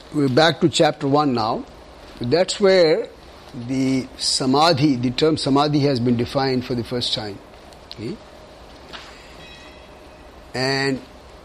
we're back to chapter 1 now. That's where the term samadhi has been defined for the first time. Okay? And,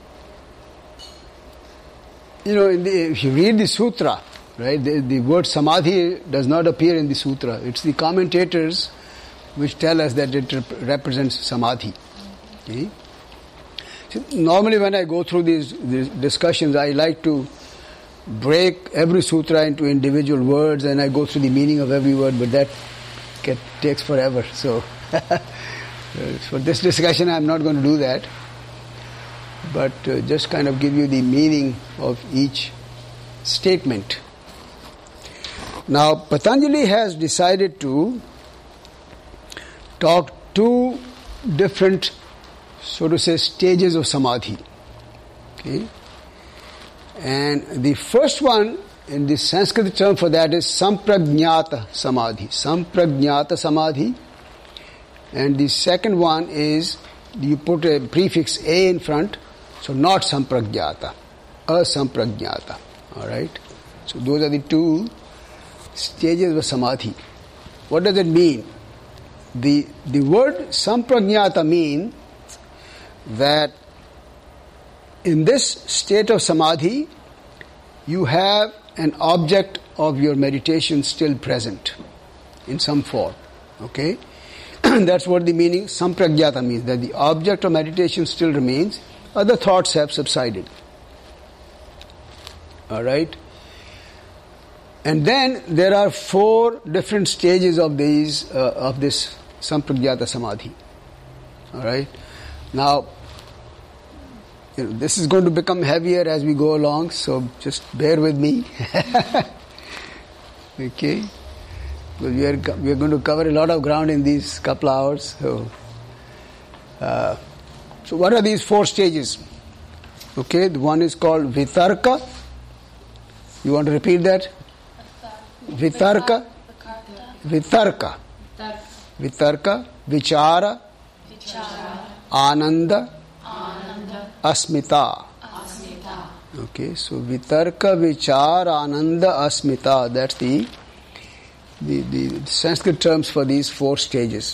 if you read the sutra, right, the word samadhi does not appear in the sutra. It's the commentators which tell us that it represents samadhi. Okay? So normally when I go through these discussions, I like to break every sutra into individual words and I go through the meaning of every word, but that takes forever. So for this discussion I'm not going to do that, but just kind of give you the meaning of each statement. Now Patanjali has decided to talk two different, so to say, stages of samadhi. Okay? And the first one, in the Sanskrit term for that, is samprajñāta samadhi. Samprajñāta samadhi. And the second one is, you put a prefix a in front, so not samprajñāta, asamprajñāta. Alright? So those are the two stages of samadhi. What does it mean? The word samprajñāta means that in this state of samadhi, you have an object of your meditation still present in some form. Okay? That's what the meaning samprajñāta means, that the object of meditation still remains, other thoughts have subsided. Alright? And then there are 4 different stages of this samprajñāta samadhi. Alright? Now, this is going to become heavier as we go along, so just bear with me. Okay? Well, we are going to cover a lot of ground in these couple hours. So what are these 4 stages? Okay, the one is called vitarka. You want to repeat that? Vitarka. Vitarka. Vitarka. Vichara. Ananda. Asmita. Okay, so vitarka, vichara, ananda, asmita. That's the Sanskrit terms for these 4 stages.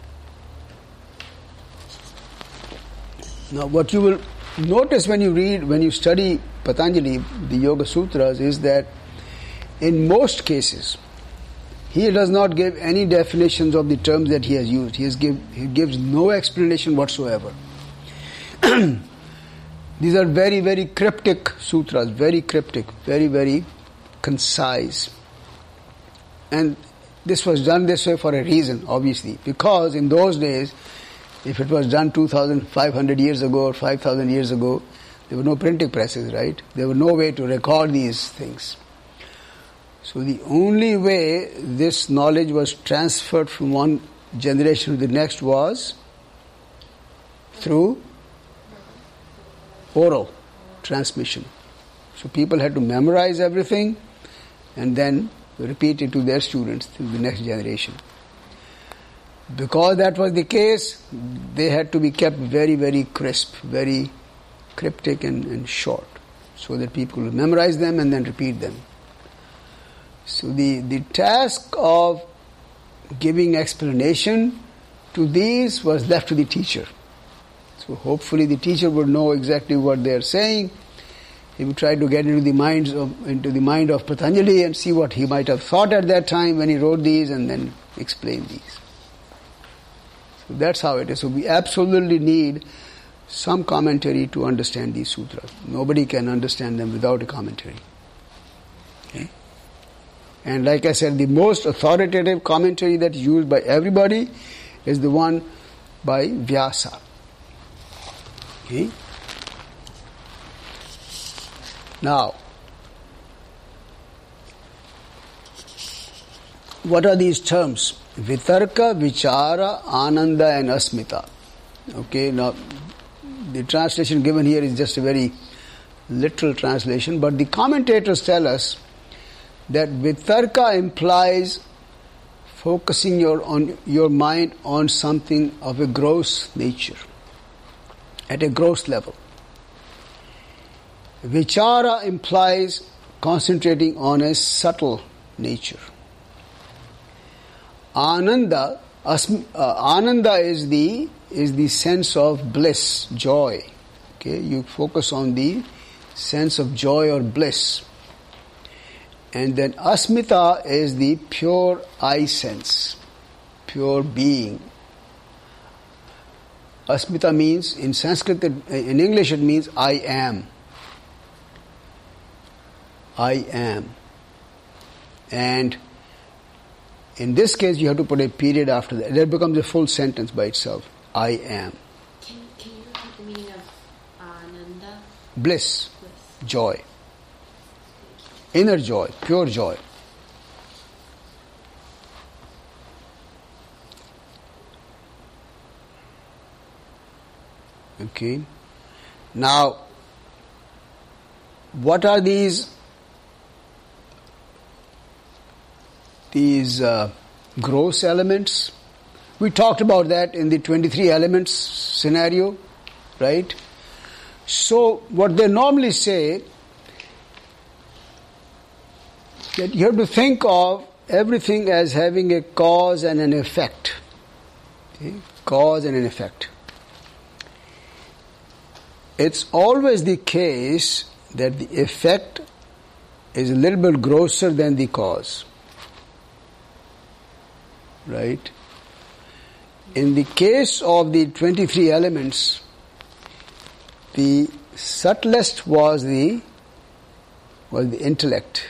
Now, what you will notice when you study Patanjali, the Yoga Sutras, is that in most cases, he does not give any definitions of the terms that he has used. He gives no explanation whatsoever. These are very, very cryptic sutras, very cryptic, very, very concise. And this was done this way for a reason, obviously, because in those days, if it was done 2,500 years ago or 5,000 years ago, there were no printing presses, right? There was no way to record these things. So the only way this knowledge was transferred from one generation to the next was through oral transmission. So people had to memorize everything and then repeat it to their students to the next generation. Because that was the case, they had to be kept very, very crisp, very cryptic and short, so that people would memorize them and then repeat them. So the task of giving explanation to these was left to the teacher. So hopefully the teacher would know exactly what they are saying. He would try to get into the mind of Patanjali and see what he might have thought at that time when he wrote these, and then explain these. So that's how it is. So we absolutely need some commentary to understand these sutras. Nobody can understand them without a commentary. Okay? And like I said, the most authoritative commentary that is used by everybody is the one by Vyasa. Okay? Now, what are these terms? Vitarka, Vichara, Ananda and Asmita. Okay, now the translation given here is just a very literal translation, but the commentators tell us that Vitarka implies focusing your mind on something of a gross nature, at a gross level. Vichara implies concentrating on a subtle nature. Ananda, Ananda is the sense of bliss, joy. Okay, you focus on the sense of joy or bliss. And then Asmita is the pure I sense, pure being. Asmita means, in Sanskrit, in English it means I am. I am. And in this case you have to put a period after that. That becomes a full sentence by itself. I am. Can you repeat the meaning of Ananda? Bliss. Joy. Inner joy, pure joy. Okay. Now, what are these gross elements? We talked about that in the 23 elements scenario, right? So, what they normally say, that you have to think of everything as having a cause and an effect. Okay? Cause and an effect. It's always the case that the effect is a little bit grosser than the cause. Right? In the case of the 23 elements, the subtlest was the intellect,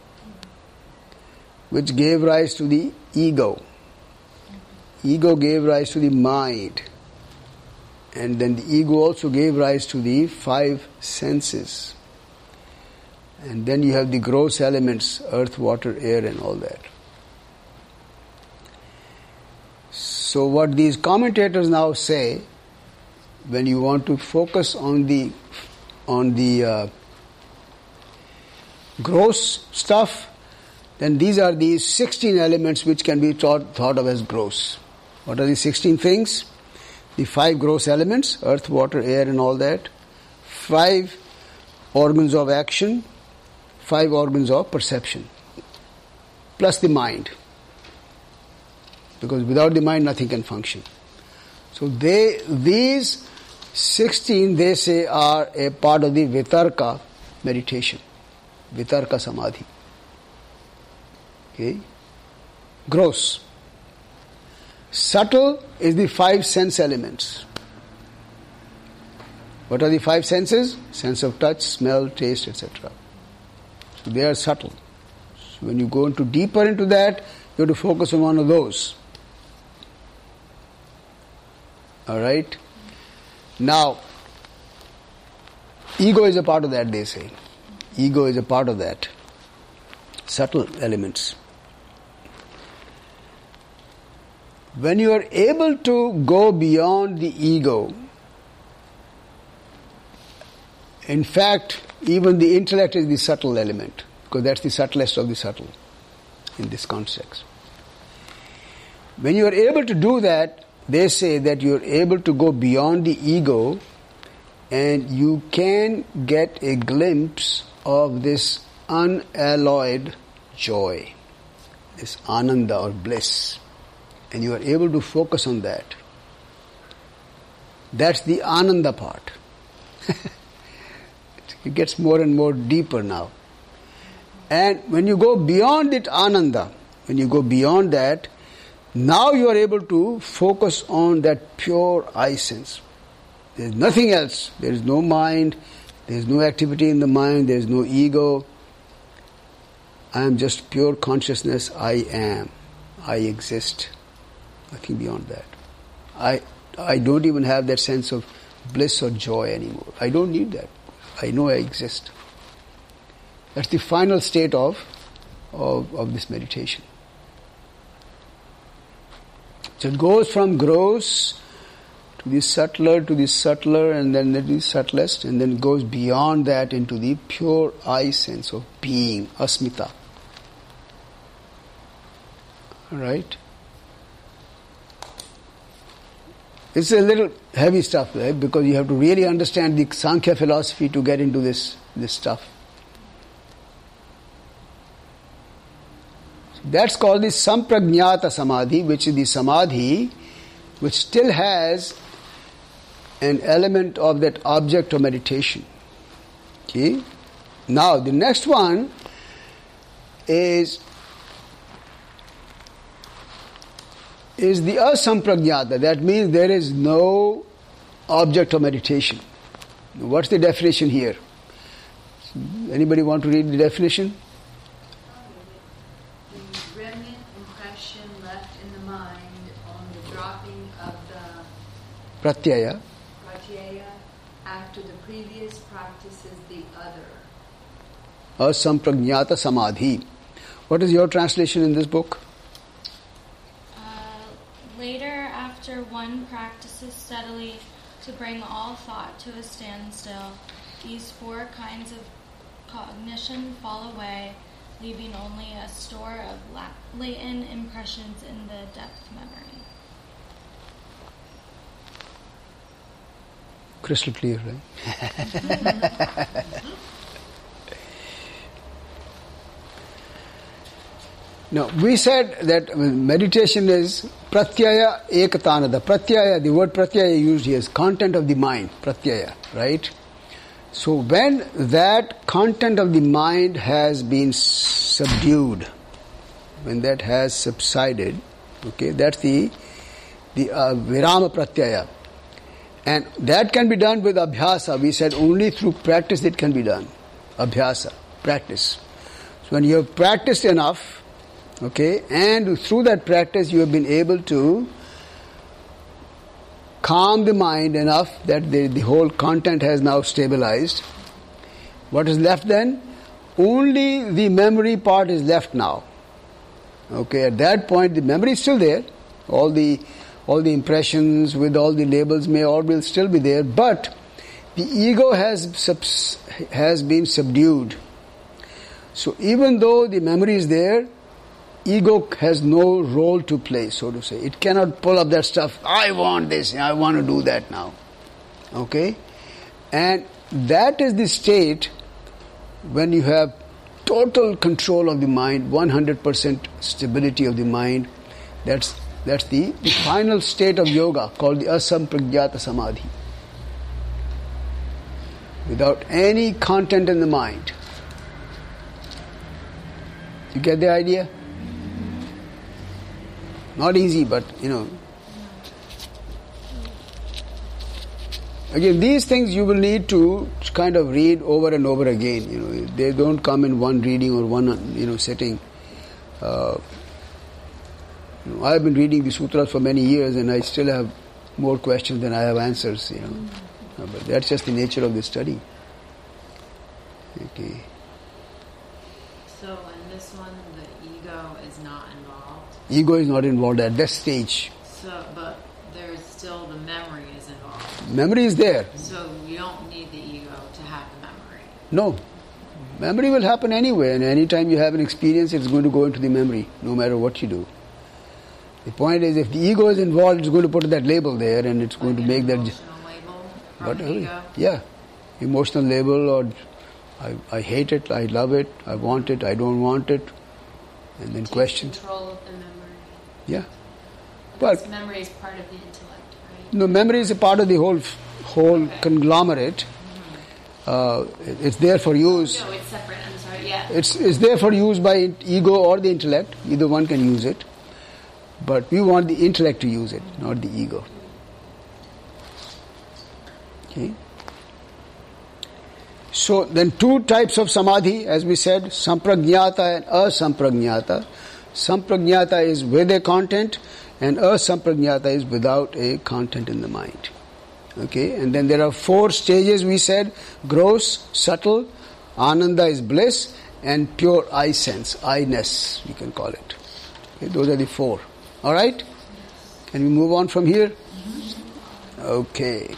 which gave rise to the ego. Ego gave rise to the mind. And then the ego also gave rise to the 5 senses. And then you have the gross elements, earth, water, air and all that. So what these commentators now say, when you want to focus on the gross stuff, then these are these 16 elements which can be thought of as gross. What are these 16 things? The 5 gross elements, earth, water, air and all that. 5 organs of action, 5 organs of perception. Plus the mind. Because without the mind nothing can function. So these 16 they say are a part of the Vitarka meditation. Vitarka Samadhi. Okay? Gross. Subtle is the 5 sense elements. What are the 5 senses? Sense of touch, smell, taste, etc. So they are subtle. So when you go into deeper into that, you have to focus on one of those. Alright? Now, ego is a part of that, they say. Ego is a part of that. Subtle elements. When you are able to go beyond the ego, in fact, even the intellect is the subtle element, because that's the subtlest of the subtle in this context. When you are able to do that, they say that you are able to go beyond the ego and you can get a glimpse of this unalloyed joy, this ananda or bliss. And you are able to focus on that. That's the ananda part. It gets more and more deeper now. And when you go beyond it ananda, when you go beyond that, now you are able to focus on that pure I sense. There is nothing else. There is no mind, there is no activity in the mind, there is no ego. I am just pure consciousness. I am. I exist. Nothing beyond that. I don't even have that sense of bliss or joy anymore. I don't need that. I know I exist. That's the final state of this meditation. So it goes from gross to the subtler, and then the subtlest, and then it goes beyond that into the pure I sense of being, asmita. Right? It's a little heavy stuff, right? Because you have to really understand the Sankhya philosophy to get into this stuff. That's called the samprajñāta samadhi, which is the samadhi which still has an element of that object of meditation. Okay? Now, the next one is the asamprajñāta. That means there is no object of meditation. What's the definition here? Anybody want to read the definition? The remnant impression left in the mind on the dropping of the Pratyaya. after the previous practice is the other. Asamprajñāta samadhi. What is your translation in this book? Later, after one practices steadily to bring all thought to a standstill, these four kinds of cognition fall away, leaving only a store of latent impressions in the depth memory. Crystal clear, right? Now, we said that meditation is pratyaya ekatanada. Pratyaya, the word pratyaya used here is content of the mind, pratyaya, right? So when that content of the mind has been subdued, when that has subsided, okay, that's the virama pratyaya. And that can be done with abhyasa. We said only through practice it can be done. Abhyasa, practice. So when you have practiced enough, okay, and through that practice you have been able to calm the mind enough that the whole content has now stabilized. What is left then? Only the memory part is left now. Okay, at that point the memory is still there. All the impressions with all the labels will still be there, but the ego has been subdued. So even though the memory is there, ego has no role to play, so to say. It cannot pull up that stuff. I want this, I want to do that now. Okay? And that is the state when you have total control of the mind, 100% stability of the mind. That's the final state of yoga called the asamprajñāta samadhi. Without any content in the mind. You get the idea? Not easy, but again, these things you will need to kind of read over and over again. They don't come in one reading or one sitting. I've been reading the sutras for many years, and I still have more questions than I have answers. But that's just the nature of the study. Okay. So in this one, the ego is not involved. Ego is not involved at that stage. So, but there's still the memory is involved. Memory is there. So you don't need the ego to have the memory. No. Memory will happen anyway, and anytime you have an experience, it's going to go into the memory, no matter what you do. The point is, if the ego is involved, it's going to put that label there, and it's going to make that... Emotional label from the ego? Yeah. Emotional label, or I hate it, I love it, I want it, I don't want it, and then questions. Control of the memory. Yeah. Because memory is part of the intellect, right? No, memory is a part of the whole conglomerate. It's there for use. No, it's separate. I'm sorry. Yeah. It's there for use by ego or the intellect. Either one can use it. But we want the intellect to use it, not the ego. Okay. So then two types of samadhi, as we said, samprajñāta and asamprajñāta. Samprajñāta is with a content, and asamprajñāta is without a content in the mind. Okay, and then there are four stages, we said: gross, subtle, ananda is bliss, and pure eye sense, I-ness, we can call it. Okay, those are the four. All right? Can we move on from here? Okay.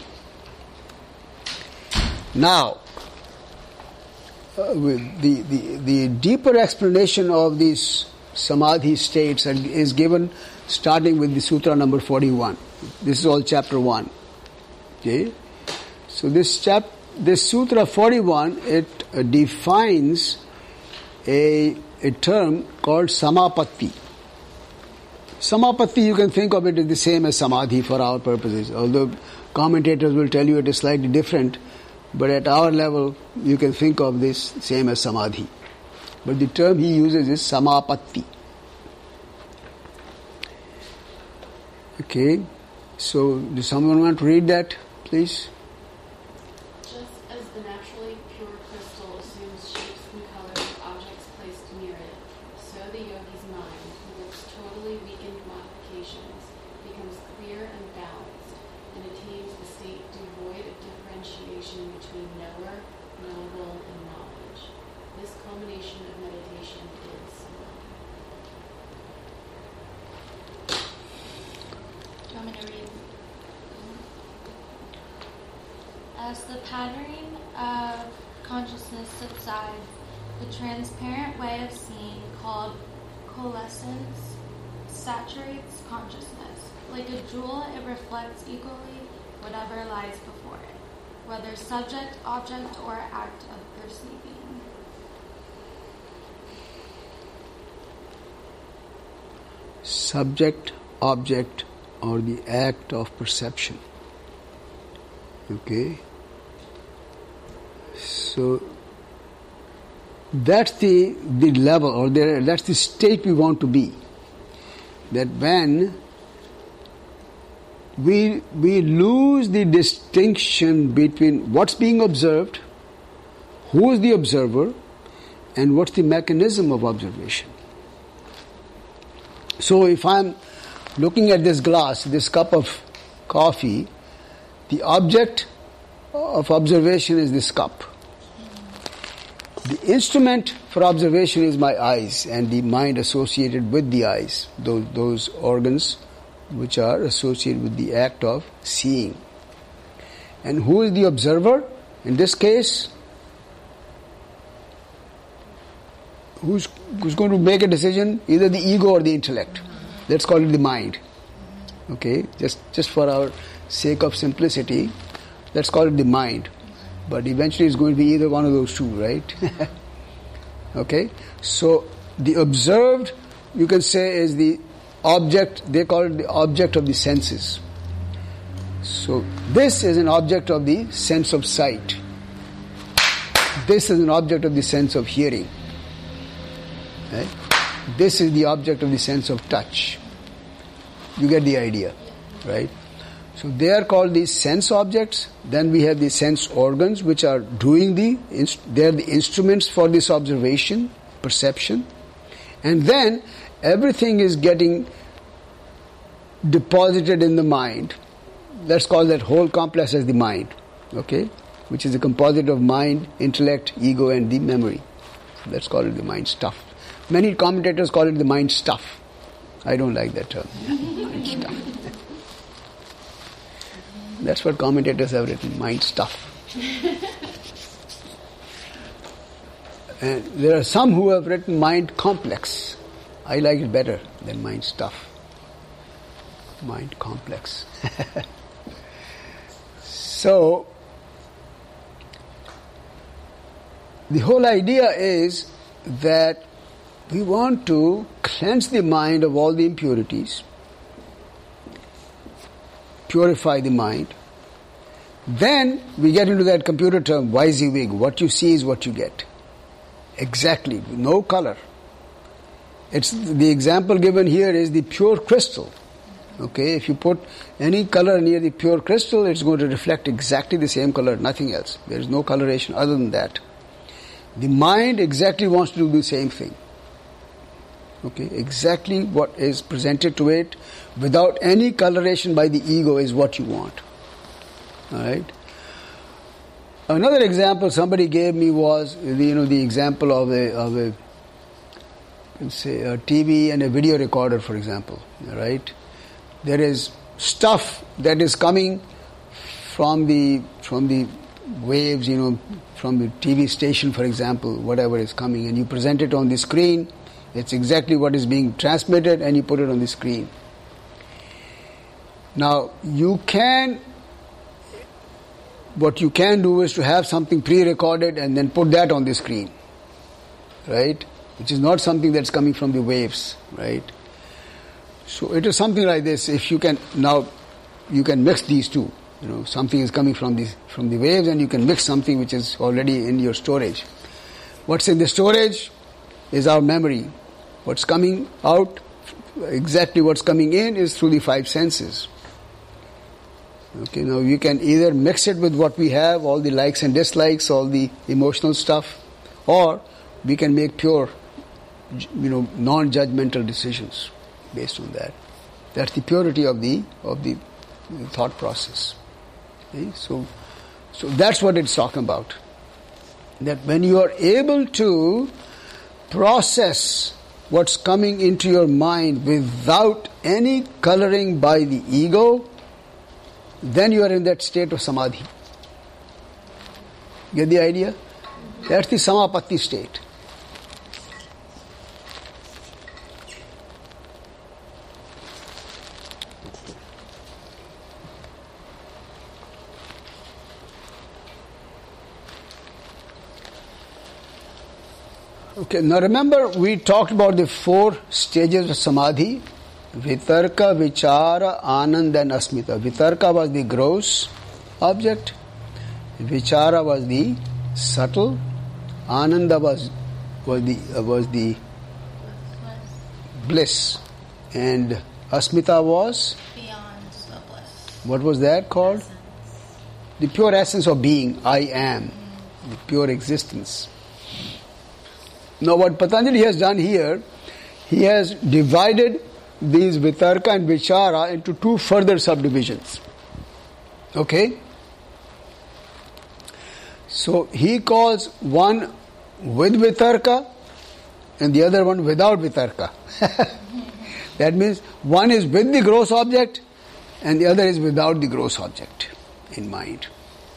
Now, the deeper explanation of these samadhi states is given starting with the sutra number 41. This is all chapter 1. Okay? So this sutra 41, it defines a a term called samapatti. Samapatti, you can think of it as the same as samadhi for our purposes, although commentators will tell you it is slightly different, but at our level you can think of this same as samadhi. But the term he uses is samapatti. Okay, so does someone want to read that, please? Just as the naturally pure crystal assumes shapes and colors of objects placed near it, so the yogi's mind, with its totally weakened modifications, becomes clear and balanced, and attains the state devoid of differentiation between knower, knowable, and knowledge. This culmination of meditation is samadhi. Do you want me to read? As the patterning of consciousness subsides, the transparent way of seeing called coalescence saturates consciousness. Like a jewel, it reflects equally whatever lies before it, whether subject, object, or act of perceiving. Subject, object, or the act of perception. Okay? So that's the level, or that's the state we want to be. That when we lose the distinction between what's being observed, who is the observer, and what's the mechanism of observation. So if I'm looking at this glass, this cup of coffee, the object of observation is this cup. The instrument for observation is my eyes and the mind associated with the eyes, those organs which are associated with the act of seeing. And who is the observer? In this case, who's going to make a decision? Either the ego or the intellect. Let's call it the mind. Okay, just for our sake of simplicity, let's call it the mind. But eventually it's going to be either one of those two, right? Okay, so the observed, you can say, is the object. They call it the object of the senses. So this is an object of the sense of sight. This is an object of the sense of hearing. Right? This is the object of the sense of touch. You get the idea, right? So they are called the sense objects. Then we have the sense organs, which are doing they are the instruments for this observation, perception. And then everything is getting deposited in the mind. Let's call that whole complex as the mind, okay? Which is a composite of mind, intellect, ego, and the memory. So let's call it the mind stuff. Many commentators call it the mind stuff. I don't like that term. Mind stuff. That's what commentators have written, mind stuff. And there are some who have written mind complex. I like it better than mind stuff. Mind complex. So, the whole idea is that we want to cleanse the mind of all the impurities, purify the mind. Then we get into that computer term, WYSIWYG. What you see is what you get. Exactly. No color. It's the example given here is the pure crystal. Okay, if you put any color near the pure crystal, it's going to reflect exactly the same color, nothing else. There is no coloration other than that. The mind exactly wants to do the same thing. Okay, exactly what is presented to it without any coloration by the ego is what you want. Alright. Another example somebody gave me was the example of a TV and a video recorder, for example. Right? There is stuff that is coming from the waves, from the TV station, for example, whatever is coming, and you present it on the screen. It's exactly what is being transmitted, and you put it on the screen. Now, what you can do is to have something pre-recorded and then put that on the screen, right? which is not something that's coming from the waves, right? So it is something like this. If you can now, you can mix these two. Something is coming from the waves, and you can mix something which is already in your storage. What's in the storage is our memory. What's coming out, exactly what's coming in, is through the five senses. Okay, now you can either mix it with what we have, all the likes and dislikes, all the emotional stuff, or we can make pure, non-judgmental decisions based on that. That's the purity of the thought process. Okay? So that's what it's talking about. That when you are able to process what's coming into your mind without any coloring by the ego, then you are in that state of samadhi. Get the idea? That's the samapatti state. Okay, now remember we talked about the 4 stages of samadhi: vitarka, vichara, anand and asmita. Vitarka was the gross object, vichara was the subtle, ananda was the bliss, and asmita was Beyond the bliss. what was that called? Essence. The pure essence of being, I am, the pure existence. Now what Patanjali has done here, he has divided these vitarka and vichara into 2 further subdivisions. Okay? So he calls one with vitarka and the other one without vitarka. That means one is with the gross object and the other is without the gross object in mind.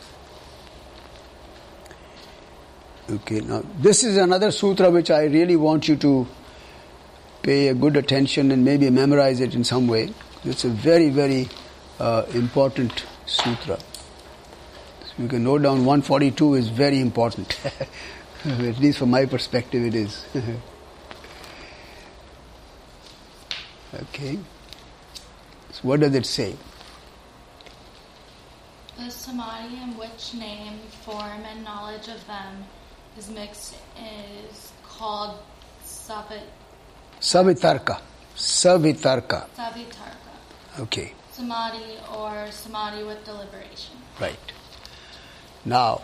Okay, now this is another sutra which I really want you to pay a good attention and maybe memorize it in some way. It's a very, very important sutra. So you can note down 142 is very important. At least from my perspective it is. Okay. So what does it say? The samadhi in which name, form, and knowledge of them is mixed is called Savitarka. savitarka. Okay. Samadhi or samadhi with deliberation. Right. Now,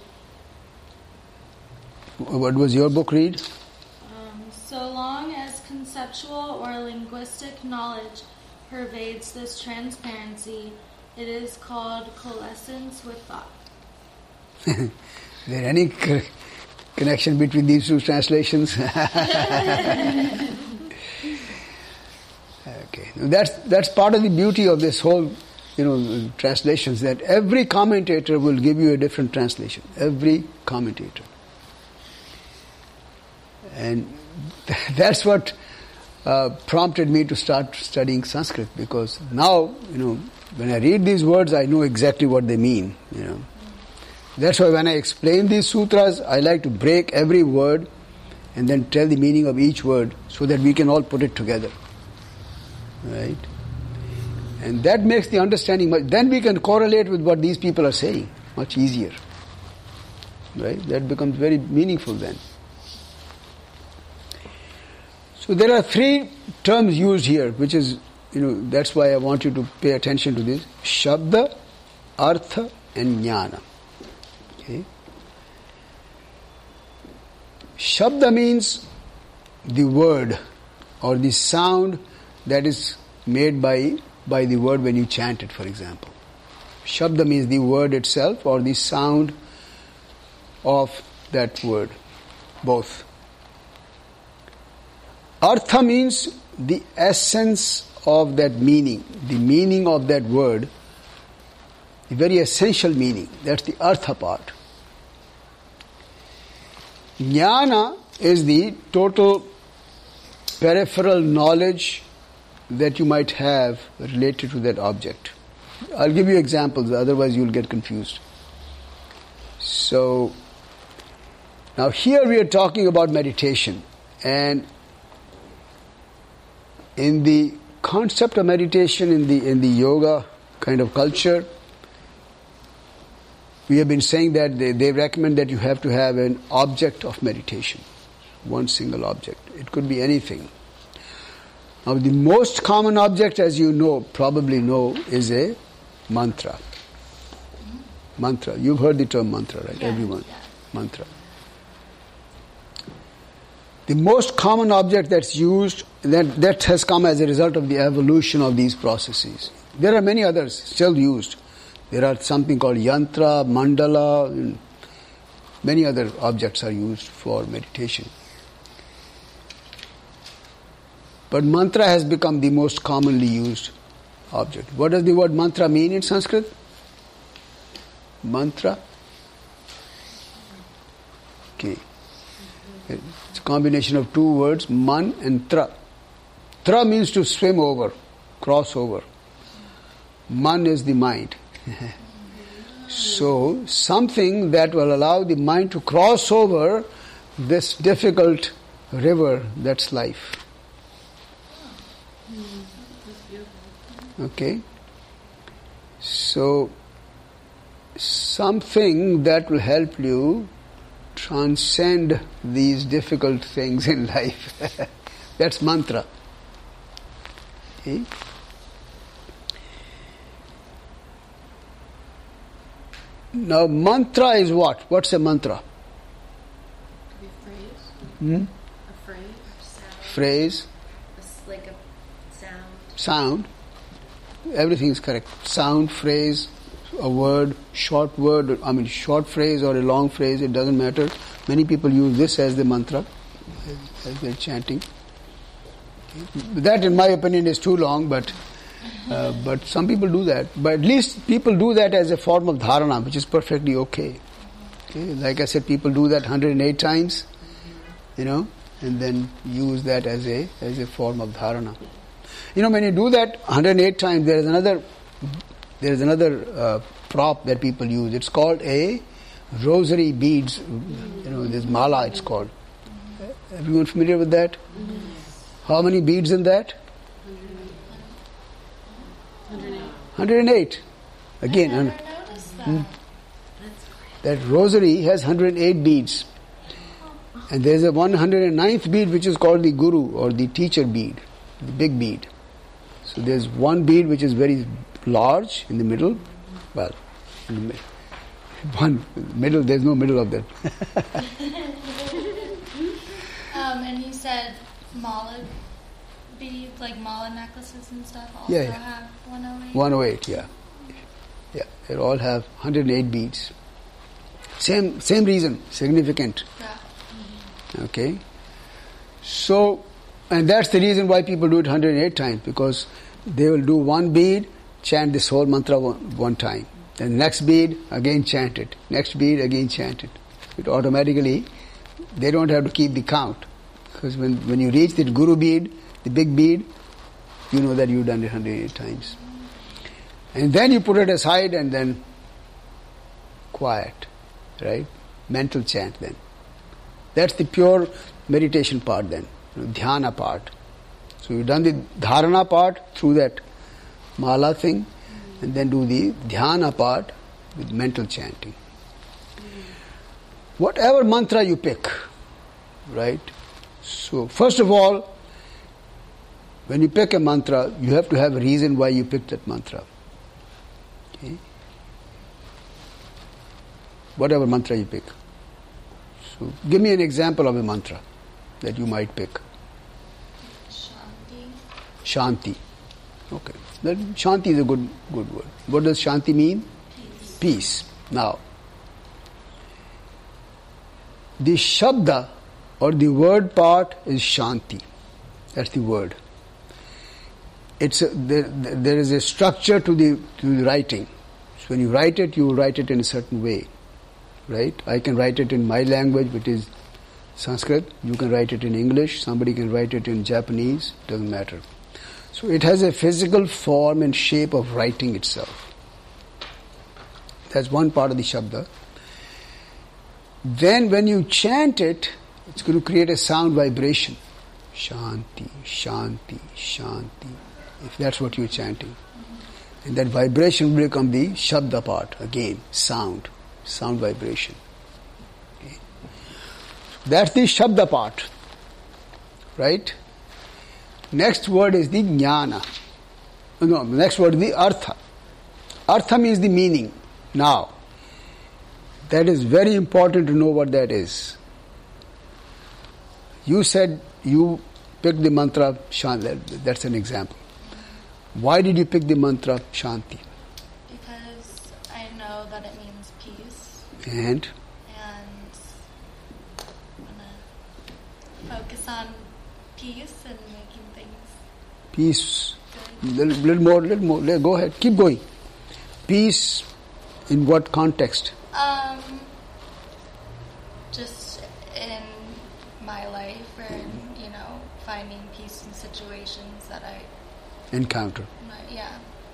what was your book read? So long as conceptual or linguistic knowledge pervades this transparency, it is called coalescence with thought. Is there any connection between these 2 translations? Okay, that's part of the beauty of this whole, translations, that every commentator will give you a different translation. Every commentator, and that's what prompted me to start studying Sanskrit, because now, when I read these words, I know exactly what they mean. That's why when I explain these sutras, I like to break every word and then tell the meaning of each word so that we can all put it together. Right? And that makes the understanding much... Then we can correlate with what these people are saying much easier. Right? That becomes very meaningful then. So there are 3 terms used here, which is, that's why I want you to pay attention to this. Shabda, Artha and Jnana. Okay. Shabda means the word or the sound that is made by the word when you chant it, for example. Shabda means the word itself or the sound of that word, both. Artha means the essence of that meaning, the meaning of that word, the very essential meaning. That's the artha part. Jnana is the total peripheral knowledge that you might have related to that object. I'll give you examples, otherwise you'll get confused. So, now here we are talking about meditation. And in the concept of meditation, in the yoga kind of culture, we have been saying that they recommend that you have to have an object of meditation, one single object. It could be anything. Now, the most common object, as you know, probably know, is a mantra. Mantra. You've heard the term mantra, right? Yeah. Everyone. Yeah. Mantra. The most common object that's used, that has come as a result of the evolution of these processes. There are many others still used. There are something called yantra, mandala, and many other objects are used for meditation. But mantra has become the most commonly used object. What does the word mantra mean in Sanskrit? Mantra? Okay. It's a combination of two words, man and tra. Tra means to swim over, cross over. Man is the mind. So, something that will allow the mind to cross over this difficult river that's life. Okay? So, something that will help you transcend these difficult things in life. That's mantra. Okay? Now, mantra is what? What's a mantra? Could be a phrase. Hmm? A phrase. Sound. Phrase, Like a sound. sound. Everything is correct. Sound, phrase, a word, short phrase or a long phrase, it doesn't matter. Many people use this as the mantra, as they're chanting. That, in my opinion, is too long, but some people do that. But at least people do that as a form of dharana, which is perfectly okay. Like I said, people do that 108 times, and then use that as a form of dharana. When you do that 108 times, there is another prop that people use. It's called a rosary beads. This mala, it's called. Everyone familiar with that? How many beads in that? 108. Again, I never noticed that. That rosary has 108 beads. And there's a 109th bead which is called the guru or the teacher bead, the big bead. So there's one bead which is very large in the middle. Well, in the middle, there's no middle of that. And you said mala beads, like mala necklaces and stuff, also Yeah. have 108? 108, yeah. Yeah, they all have 108 beads. Same reason, significant. Yeah. Okay? So, and that's the reason why people do it 108 times, because they will do one bead, chant this whole mantra one time. Then next bead, again chant it. Next bead, again chant it. It automatically, they don't have to keep the count. Because when you reach the guru bead, the big bead, you know that you've done it 108 times. And then you put it aside and then quiet, right? Mental chant then. That's the pure meditation part then, dhyana part. So you've done the dharana part through that mala thing, and then do the dhyana part with mental chanting. Whatever mantra you pick, right? So first of all, when you pick a mantra, you have to have a reason why you picked that mantra. Okay? Whatever mantra you pick. So give me an example of a mantra that you might pick. Shanti. Okay. Shanti is a good word. What does Shanti mean? Peace. Now, the Shabda or the word part is Shanti. That's the word. There is a structure to the writing. So when you write it, you will write it in a certain way. Right? I can write it in my language, which is Sanskrit. You can write it in English. Somebody can write it in Japanese. Doesn't matter. So it has a physical form and shape of writing itself. That's one part of the Shabda. Then when you chant it, It's going to create a sound vibration. Shanti, Shanti, Shanti. If that's what you're chanting. And that vibration will become the Shabda part. Again, sound vibration. Okay. That's the Shabda part. Right? Next word is the Jnana. No, next word is the Artha. Artha means the meaning. Now, that is very important to know what that is. You said you picked the mantra Shanti. That's an example. Why did you pick the mantra Shanti? Because I know that it means peace. And I'm going to focus on peace and making things peace. good. Little more. Go ahead. Keep going. Peace in what context? Just in my life and, finding peace in situations that I Encounter. yeah.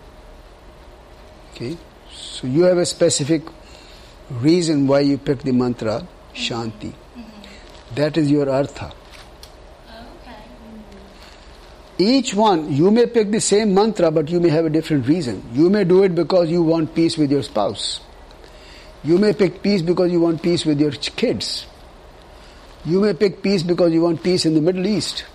Okay. So you have a specific reason why you picked the mantra Shanti. Mm-hmm. That is your Artha. Okay. Each one, you may pick the same mantra, but you may have a different reason. You may do it because you want peace with your spouse. You may pick peace because you want peace with your kids. You may pick peace because you want peace in the Middle East.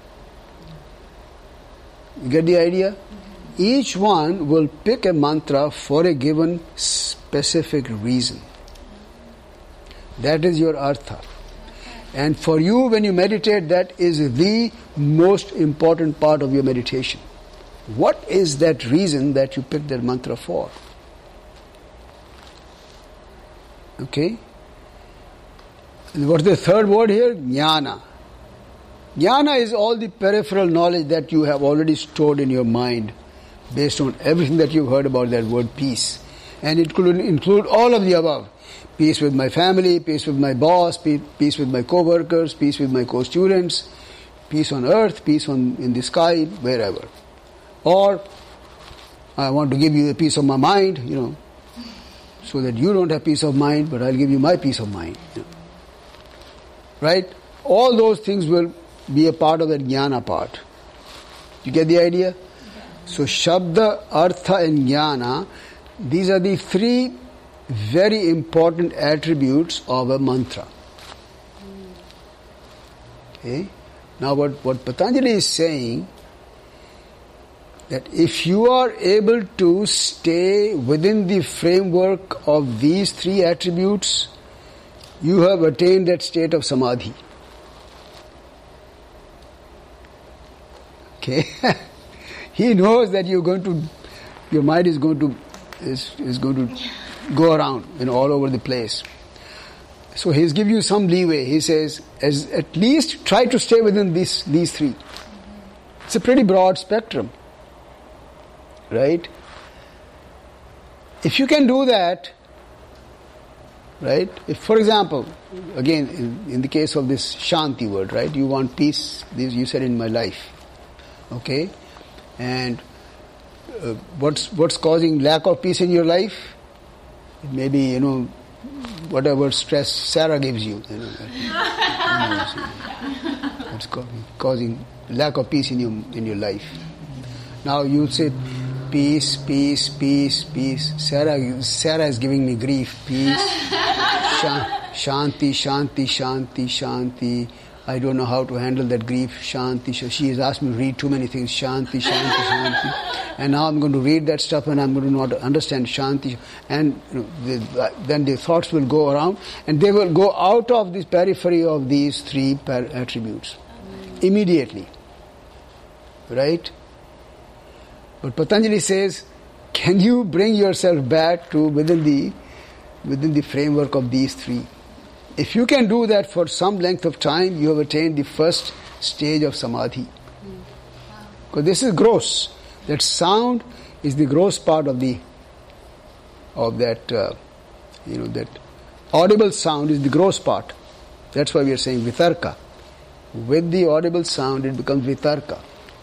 You get the idea? Mm-hmm. Each one will pick a mantra for a given specific reason. That is your Artha. And for you, when you meditate, that is the most important part of your meditation. What is that reason that you picked that mantra for? Okay? What's the third word here? Jnana. Jnana is all the peripheral knowledge that you have already stored in your mind based on everything that you've heard about that word peace. And it could include all of the above. Peace with my family, peace with my boss, peace with my co-workers, peace with my co-students, peace on earth, peace in the sky, wherever. Or, I want to give you a peace of my mind, so that you don't have peace of mind, but I'll give you my peace of mind. Right? All those things will be a part of that jnana part. You get the idea? So Shabda, Artha and Jnana, these are the three very important attributes of a mantra. Okay? Now what Patanjali is saying, that if you are able to stay within the framework of these three attributes, you have attained that state of samadhi. Okay? He knows that your mind is going to go around, all over the place. So he's giving you some leeway. He says, at least try to stay within these three. It's a pretty broad spectrum. Right? If you can do that, right? If, for example, again, in the case of this Shanti word, right? You want peace, this you said in my life. Okay? And what's causing lack of peace in your life? Maybe, whatever stress Sarah gives you. It's causing lack of peace in your life. Now you say, peace, peace, peace, peace. Sarah is giving me grief. Peace. Shanti, Shanti, Shanti, Shanti. I don't know how to handle that grief. Shanti. She has asked me to read too many things. Shanti, Shanti, Shanti. And now I'm going to read that stuff and I'm going to not understand Shanti. And then the thoughts will go around and they will go out of the periphery of these three attributes. Immediately. Right? But Patanjali says, can you bring yourself back to within the framework of these three? If you can do that for some length of time, you have attained the first stage of samadhi. Because this is gross. That sound is the gross part of that audible sound is the gross part. That's why we are saying vitarka. With the audible sound, it becomes vitarka.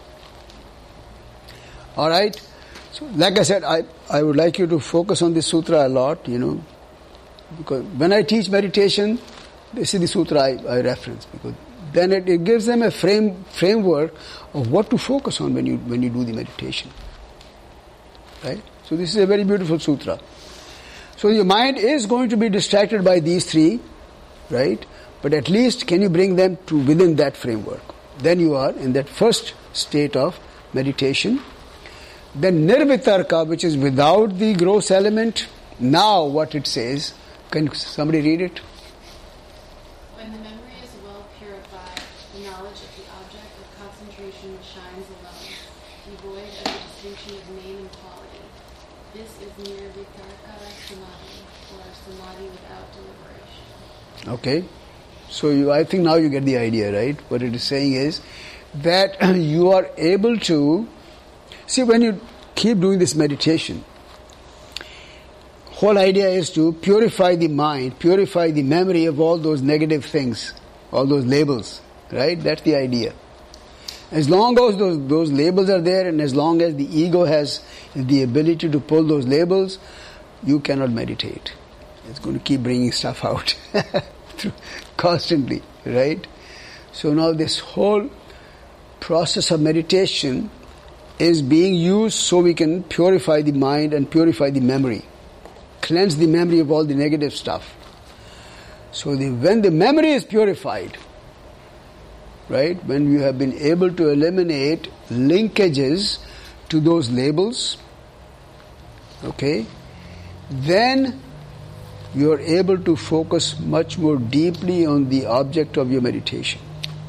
Alright? So, like I said, I would like you to focus on this sutra a lot, because when I teach meditation, This is the sutra I reference, because then it gives them a framework of what to focus on when you do the meditation. Right? So this is a very beautiful sutra. So your mind is going to be distracted by these three, right? But at least can you bring them to within that framework? Then you are in that first state of meditation. Then nirvitarka, which is without the gross element. Now what it says, can somebody read it? When the memory is well purified, the knowledge of the object of concentration shines alone, devoid of the distinction of name and quality. This is nirvitarka samadhi, or samadhi without deliberation. Okay. So I think now you get the idea, right? What it is saying is that you are able to... See, when you keep doing this meditation, whole idea is to purify the mind, purify the memory of all those negative things, all those labels, right? That's the idea. As long as those labels are there, and as long as the ego has the ability to pull those labels, you cannot meditate. It's going to keep bringing stuff out constantly, right? So now this whole process of meditation is being used so we can purify the mind and purify the memory. Cleanse the memory of all the negative stuff. So when the memory is purified, right, when you have been able to eliminate linkages to those labels, okay, then you are able to focus much more deeply on the object of your meditation.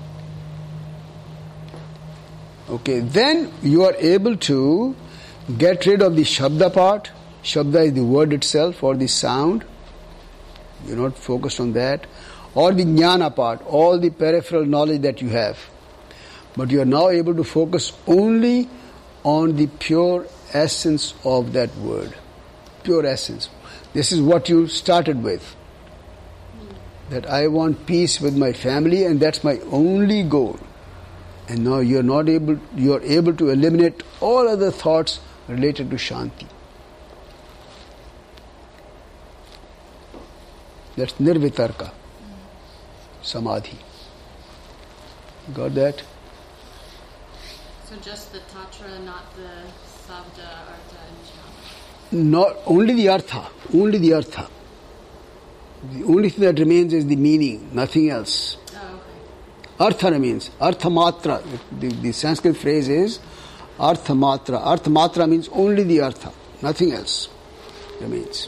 Okay, then you are able to get rid of the Shabda part. Shabda is the word itself or the sound. You're not focused on that. Or the Jnana part, all the peripheral knowledge that you have. But you are now able to focus only on the pure essence of that word. Pure essence. This is what you started with. That I want peace with my family, and that's my only goal. And now you are able to eliminate all other thoughts related to Shanti. That's nirvitarka, samadhi. Got that? So just the tatra, not the sabda, artha, and jnana? Not only the artha, only the artha. The only thing that remains is the meaning, nothing else. Oh, okay. Artha remains. Artha matra. The Sanskrit phrase is artha matra. Artha matra means only the artha. Nothing else remains.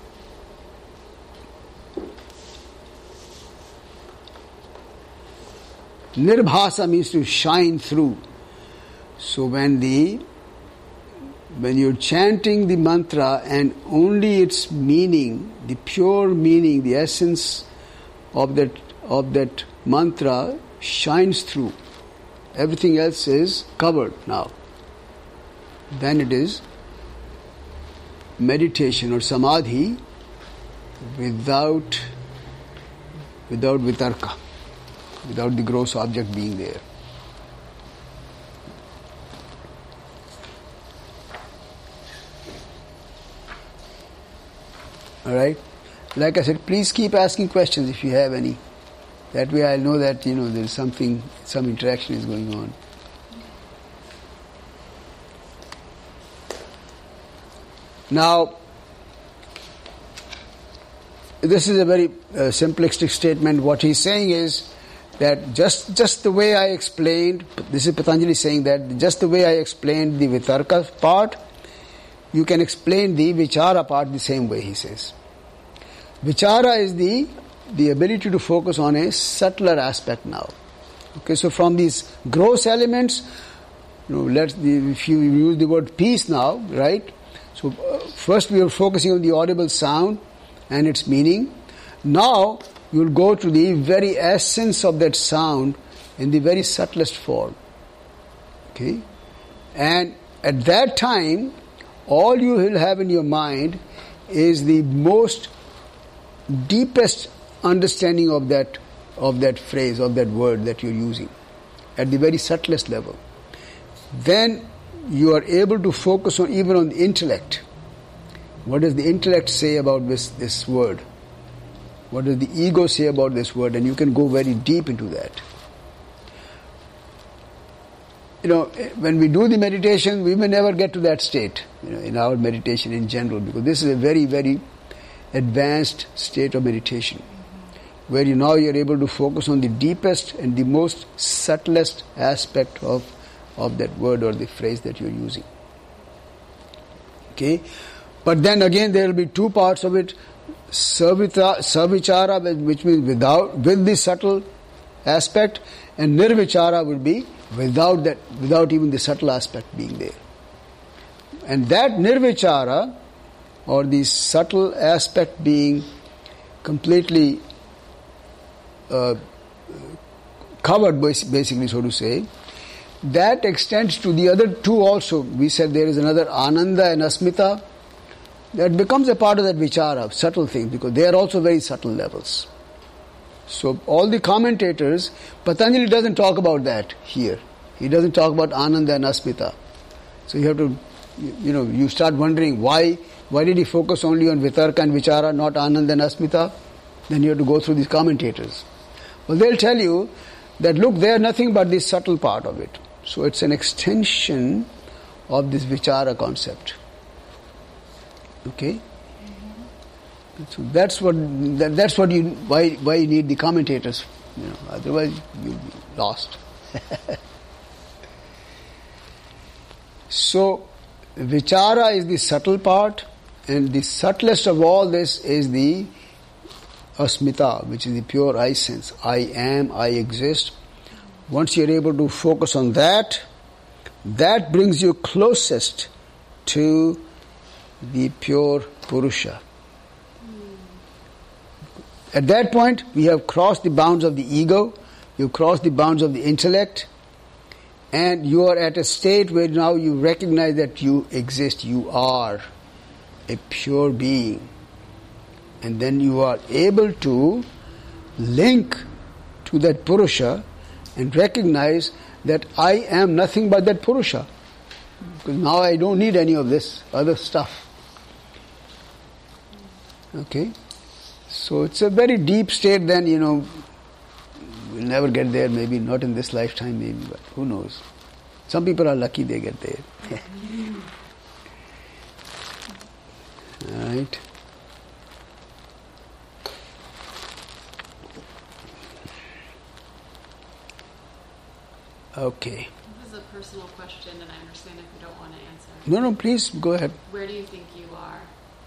Nirbhasa means to shine through. So when you're chanting the mantra and only its meaning, the pure meaning, the essence of that mantra shines through, everything else is covered now. Then it is meditation or samadhi without vitarka, without the gross object being there. Alright? Like I said, please keep asking questions if you have any. That way I'll know that, there's some interaction is going on. Now, this is a very simplistic statement. What he's saying is that just the way I explained, this is Patanjali saying that just the way I explained the vitarka part, you can explain the vichara part the same way, he says. Vichara is the ability to focus on a subtler aspect now. Okay, so from these gross elements, if you use the word peace now, right? So first we are focusing on the audible sound and its meaning. Now you will go to the very essence of that sound in the very subtlest form. Okay? And at that time, all you will have in your mind is the most deepest understanding of that phrase, of that word that you're using, at the very subtlest level. Then you are able to focus even on the intellect. What does the intellect say about this word? What does the ego say about this word? And you can go very deep into that. When we do the meditation, we may never get to that state, in our meditation in general, because this is a very, very advanced state of meditation, where now you're able to focus on the deepest and the most subtlest aspect of that word or the phrase that you're using. Okay? But then again, there will be two parts of it. Savichara, which means with the subtle aspect, and nirvichara would be without even the subtle aspect being there. And that nirvichara, or the subtle aspect being completely covered, basically, so to say, that extends to the other two also. We said there is another ananda and asmita that becomes a part of that vichara, subtle thing, because they are also very subtle levels. So all the commentators, Patanjali doesn't talk about that here. He doesn't talk about Ananda and Asmita. So you have to, you start wondering why did he focus only on Vitarka and Vichara, not Ananda and Asmita? Then you have to go through these commentators. Well, they'll tell you that look, they are nothing but the subtle part of it. So it's an extension of this Vichara concept. Okay? So that's why you need the commentators. Otherwise you'll be lost. So vichara is the subtle part, and the subtlest of all this is the asmita, which is the pure I sense. I am, I exist. Once you're able to focus on that brings you closest to the pure Purusha. At that point, we have crossed the bounds of the ego, you've crossed the bounds of the intellect, and you are at a state where now you recognize that you exist, you are a pure being. And then you are able to link to that Purusha and recognize that I am nothing but that Purusha. Because now I don't need any of this other stuff. Okay? So it's a very deep state then, we'll never get there, maybe not in this lifetime maybe, but who knows. Some people are lucky they get there. Right. Okay. This is a personal question, and I understand if you don't want to answer. No, please, go ahead. Where do you think you are?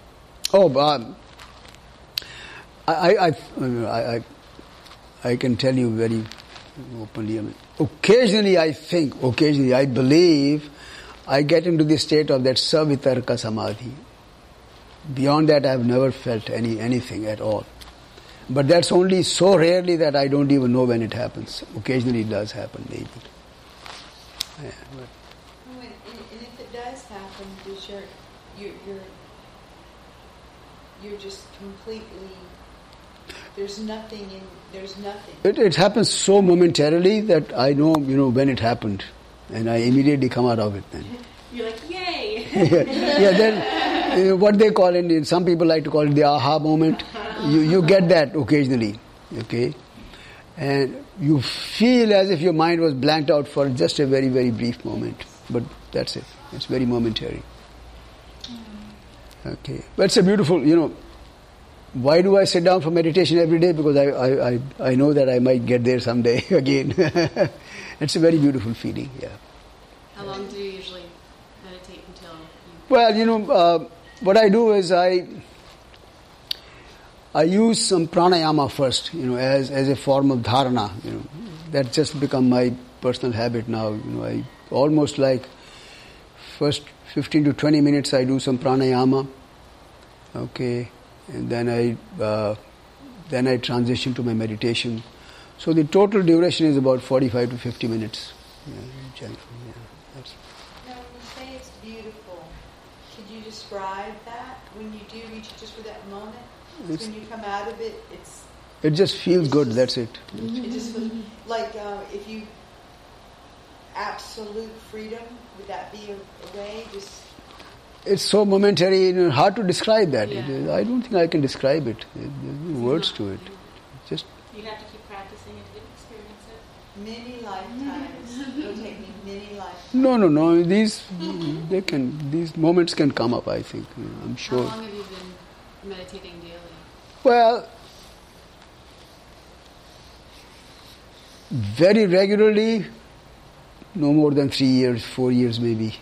I can tell you very openly. Occasionally I believe I get into the state of that savitarka samadhi. Beyond that, I have never felt anything at all. But that's only so rarely that I don't even know when it happens. Occasionally it does happen, maybe. Yeah, and if it does happen, does you're just completely, there's nothing. It happens so momentarily that I know, when it happened, and I immediately come out of it then. You're like, yay! Yeah, then what they call it, some people like to call it the aha moment. You get that occasionally, okay? And you feel as if your mind was blanked out for just a very, very brief moment. But that's it. It's very momentary. Okay. But it's a beautiful, why do I sit down for meditation every day? Because I know that I might get there someday again. It's a very beautiful feeling, yeah. How long do you usually meditate until you... Well, what I do is I use some pranayama first, as a form of dharana. That's just become my personal habit now. I almost like first 15 to 20 minutes I do some pranayama, okay, and then I transition to my meditation. So the total duration is about 45 to 50 minutes. Now, when you say it's beautiful, could you describe that? When you do reach it just for that moment? When you come out of it, it just feels good, that's it. It just feels like if you absolute freedom, would that be a way? Just it's so momentary, hard to describe that. Yeah. I don't think I can describe it. There's no words to it. Just You have to keep practicing until you experience it. Many lifetimes. It'll take me many lifetimes. no. These moments can come up. I think. I'm sure. How long have you been meditating daily? Well, very regularly, no more than 3 years, 4 years maybe.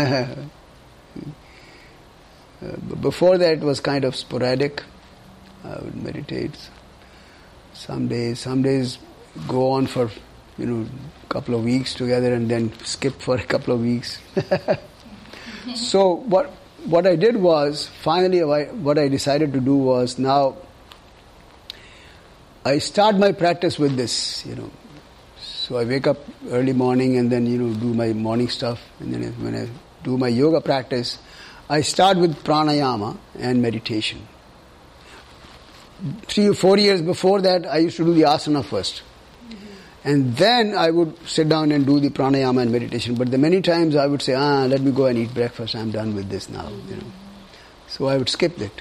Before that, it was kind of sporadic. I would meditate. Some days go on for, a couple of weeks together and then skip for a couple of weeks. So what I did was, finally what I decided to do was, now I start my practice with this, So I wake up early morning and then, do my morning stuff. And then when I do my yoga practice, I start with pranayama and meditation. 3 or 4 years before that, I used to do the asana first. And then I would sit down and do the pranayama and meditation. But the many times I would say, let me go and eat breakfast. I'm done with this now. So I would skip it.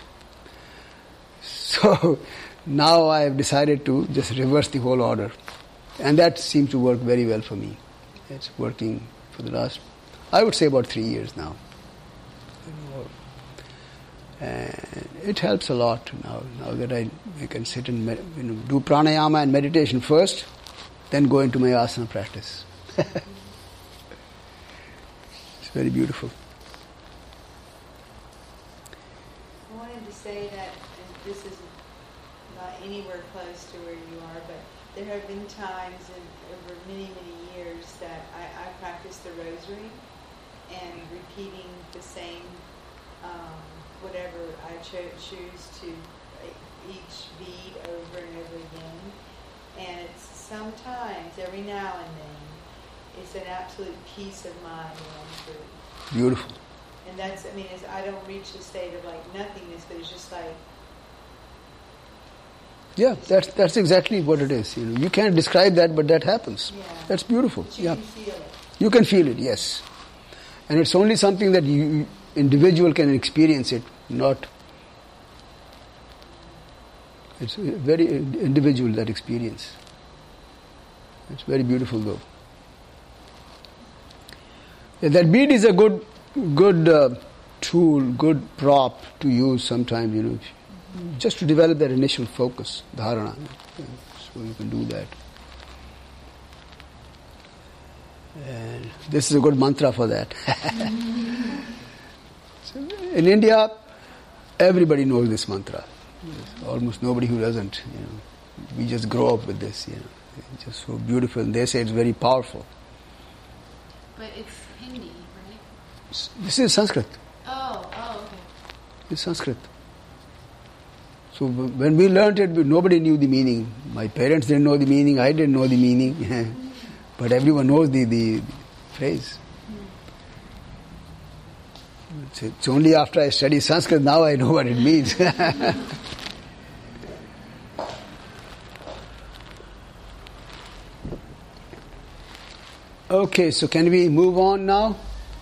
So now I have decided to just reverse the whole order. And that seems to work very well for me. It's working for the last, I would say, about 3 years now. And it helps a lot now that I can sit and do pranayama and meditation first, then go into my asana practice. It's very beautiful. I wanted to say that, and this is not anywhere close to where you are, but there have been times over many, many years that I practiced the rosary and repeating the same whatever I choose to each bead over and over again. And it's sometimes, every now and then, it's an absolute peace of mind going through. Beautiful. And that's, I don't reach the state of nothingness, but it's just like... Yeah, that's exactly what it is. You can't describe that, but that happens. Yeah. That's beautiful. But you can feel it. You can feel it, yes. And it's only something that you individual can experience it, not... It's very individual, that experience. It's very beautiful, though. Yeah, that bead is a good tool, good prop to use sometimes, just to develop that initial focus, dharana. So you can do that. And this is a good mantra for that. So in India, everybody knows this mantra. There's almost nobody who doesn't. We just grow up with this. It's just so beautiful. And they say it's very powerful. But it's Hindi, right? This is Sanskrit. Oh, okay. It's Sanskrit. So when we learned it, nobody knew the meaning. My parents didn't know the meaning. I didn't know the meaning. But everyone knows the phrase. It's only after I study Sanskrit now I know what it means. Okay, so can we move on now?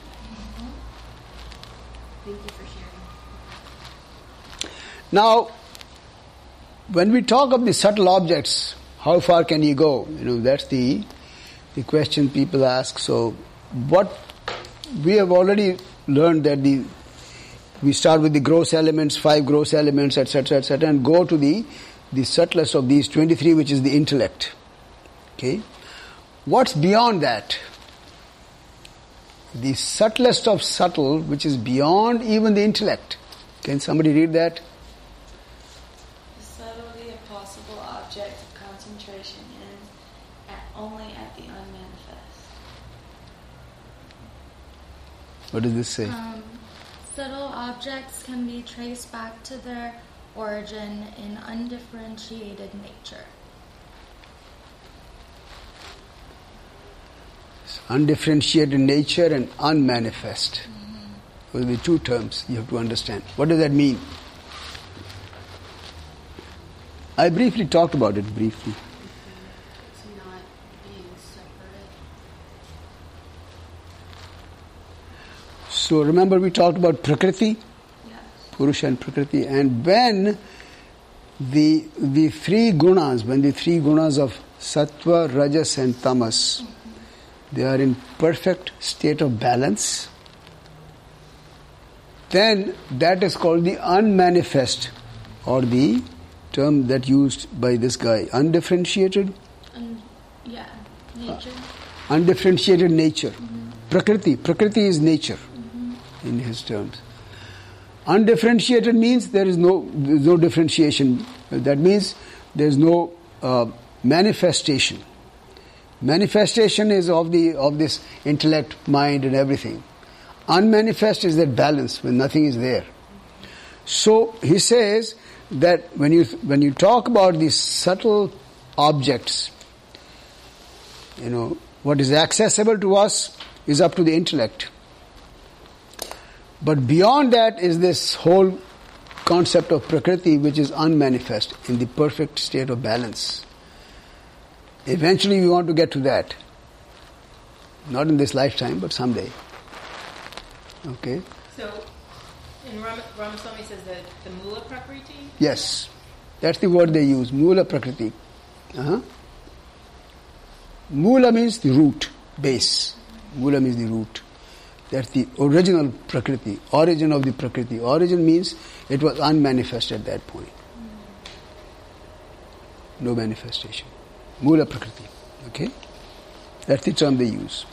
Thank you for sharing. Now, when we talk of the subtle objects, how far can you go? That's the question people ask. So, what we have already learned that we start with the gross elements, 5 gross elements, etc., and go to the subtlest of these 23, which is the intellect. Okay, what's beyond that? The subtlest of subtle, which is beyond even the intellect. Can somebody read that? The subtlety of possible object of concentration ends only at the unmanifest. What does this say? Subtle objects can be traced back to their origin in undifferentiated nature. Undifferentiated nature and unmanifest. Those are the two terms you have to understand. What does that mean? I briefly talked about it briefly. It's not being separate. So remember we talked about Prakriti, Yes. Purusha and Prakriti, and when the three gunas of Sattva, Rajas and Tamas, they are in perfect state of balance, then that is called the unmanifest, or the term that used by this guy, undifferentiated Nature. Undifferentiated nature. Prakriti is nature in his terms. Undifferentiated means there is no differentiation. That means there is no manifestation. Manifestation is of this intellect, mind, and everything. Unmanifest is that balance when nothing is there. So he says that when you talk about these subtle objects, what is accessible to us is up to the intellect. But beyond that is this whole concept of Prakriti, which is unmanifest, in the perfect state of balance. Eventually we want to get to that. Not in this lifetime, but someday. Okay? So, in Ramaswamy says that the Mula Prakriti? Yes. That's the word they use, Mula Prakriti. Mula means the root, base. Mula means the root. That's the original Prakriti, origin of the Prakriti. Origin means it was unmanifest at that point. No manifestation. Mula Prakriti. Okay? That's the term they use.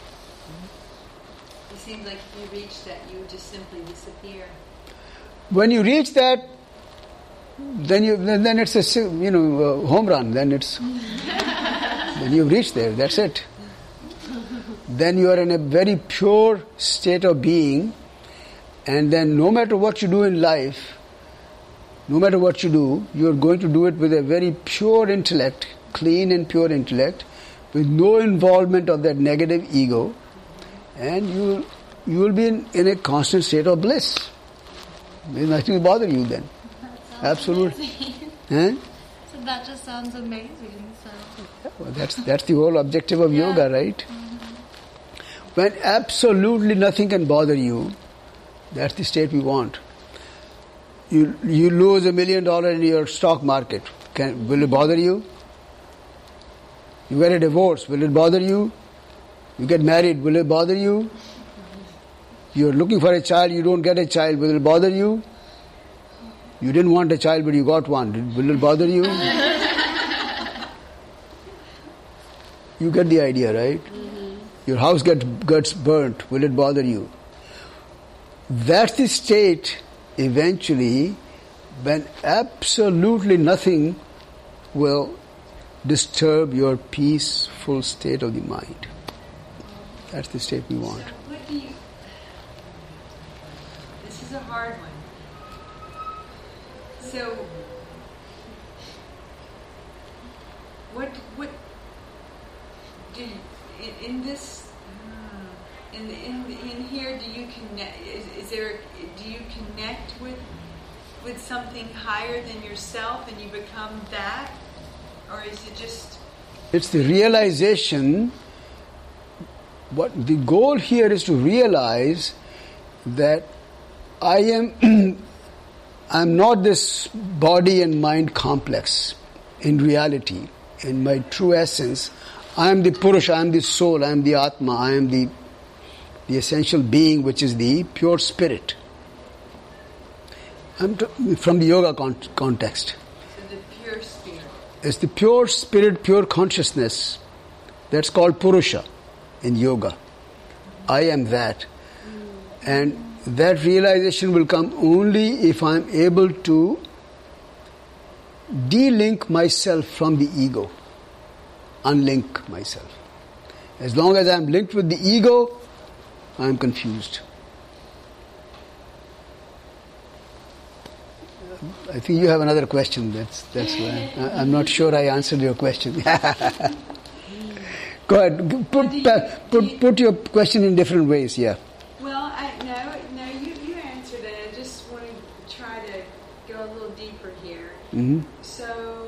It seems like if you reach that, you would just simply disappear. When you reach that, then it's a home run. Then you've reached there. That's it. Then you are in a very pure state of being, and then no matter what you do in life, no matter what you do, you are going to do it with a very pure intellect, clean and pure intellect, with no involvement of that negative ego, and you will be in a constant state of bliss. There's nothing to bother you then. Absolutely. So that just sounds amazing. Well, that's the whole objective of yoga, right? When absolutely nothing can bother you, that's the state we want. You lose $1 million in your stock market. Will it bother you? You get a divorce. Will it bother you? You get married. Will it bother you? You're looking for a child. You don't get a child. Will it bother you? You didn't want a child, but you got one. Will it bother you? You get the idea, right? Your house gets burnt. Will it bother you? That's the state eventually when absolutely nothing will disturb your peaceful state of the mind. That's the state we want. So this is a hard one. So what do you, in this in here do you connect? Do you connect with something higher than yourself and you become that, or is it just? It's the realization. What the goal here is to realize that I'm not this body and mind complex. In reality, in my true essence, I am the Purusha, I am the soul, I am the Atma, I am the essential being, which is the pure spirit. From the yoga context. So the pure spirit. It's the pure spirit, pure consciousness. That's called Purusha in yoga. I am that. And that realization will come only if I'm able to de-link myself from the ego. Unlink myself. As long as I'm linked with the ego, I'm confused. I think you have another question. That's why I'm not sure I answered your question. Go ahead. Put your question in different ways. Yeah. Well, no, you answered it. I just want to try to go a little deeper here. Mm-hmm. So,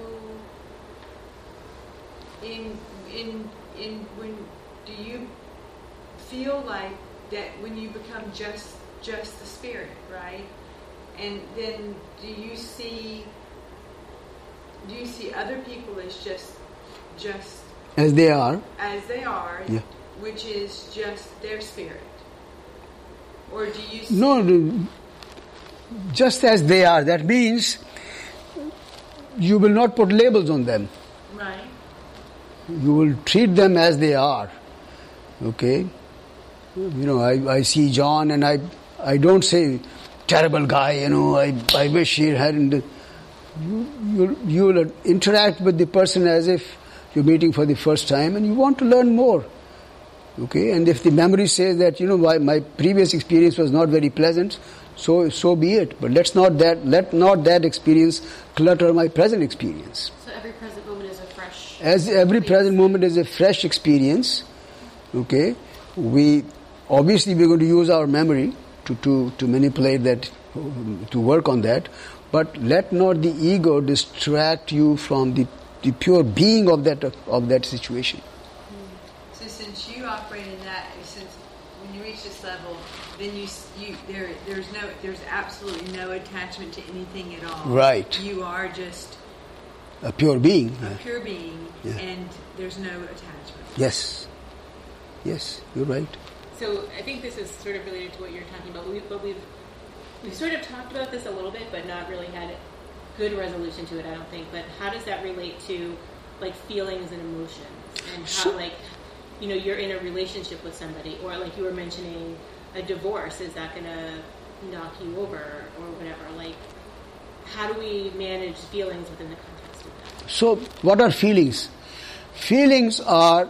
when do you feel like that when you become just the spirit, right? And then do you see other people as just as they are, yeah. which is just their spirit? Or do you see... No, just as they are. That means you will not put labels on them. Right. You will treat them as they are. Okay? I see John and I don't say, terrible guy, I wish he hadn't. You will interact with the person as if you're meeting for the first time and you want to learn more. Okay? And if the memory says that, my previous experience was not very pleasant, so be it. But let not that experience clutter my present experience. So every present moment is a fresh... As every present moment is a fresh experience, okay, we're going to use our memory to manipulate that, to work on that, but let not the ego distract you from the pure being of that situation. So since you operate in that, since when you reach this level, then there's absolutely no attachment to anything at all. Right. You are just a pure being. Yeah. And there's no attachment. Yes, you're right. So I think this is sort of related to what you're talking about. We've sort of talked about this a little bit, but not really had good resolution to it, I don't think. But how does that relate to like feelings and emotions, and how you're in a relationship with somebody, or like you were mentioning a divorce, is that going to knock you over or whatever? Like, how do we manage feelings within the context of that? So what are feelings? Feelings are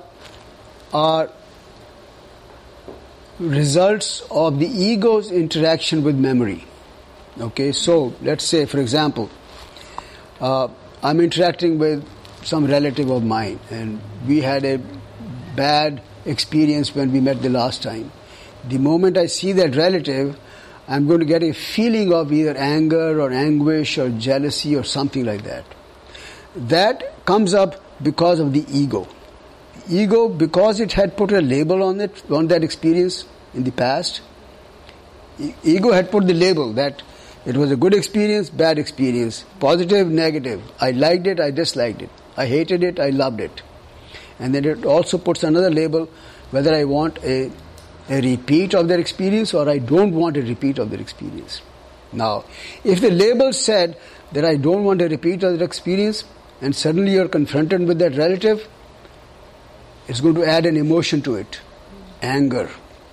results of the ego's interaction with memory. Okay, so let's say, for example, I'm interacting with some relative of mine and we had a bad experience when we met the last time. The moment I see that relative, I'm going to get a feeling of either anger or anguish or jealousy or something like that. That comes up because of the ego. Ego, because it had put a label on that experience in the past, ego had put the label that it was a good experience, bad experience, positive, negative. I liked it, I disliked it. I hated it, I loved it. And then it also puts another label whether I want a repeat of their experience or I don't want a repeat of their experience. Now, if the label said that I don't want a repeat of their experience and suddenly you're confronted with that relative, it's going to add an emotion to it, anger,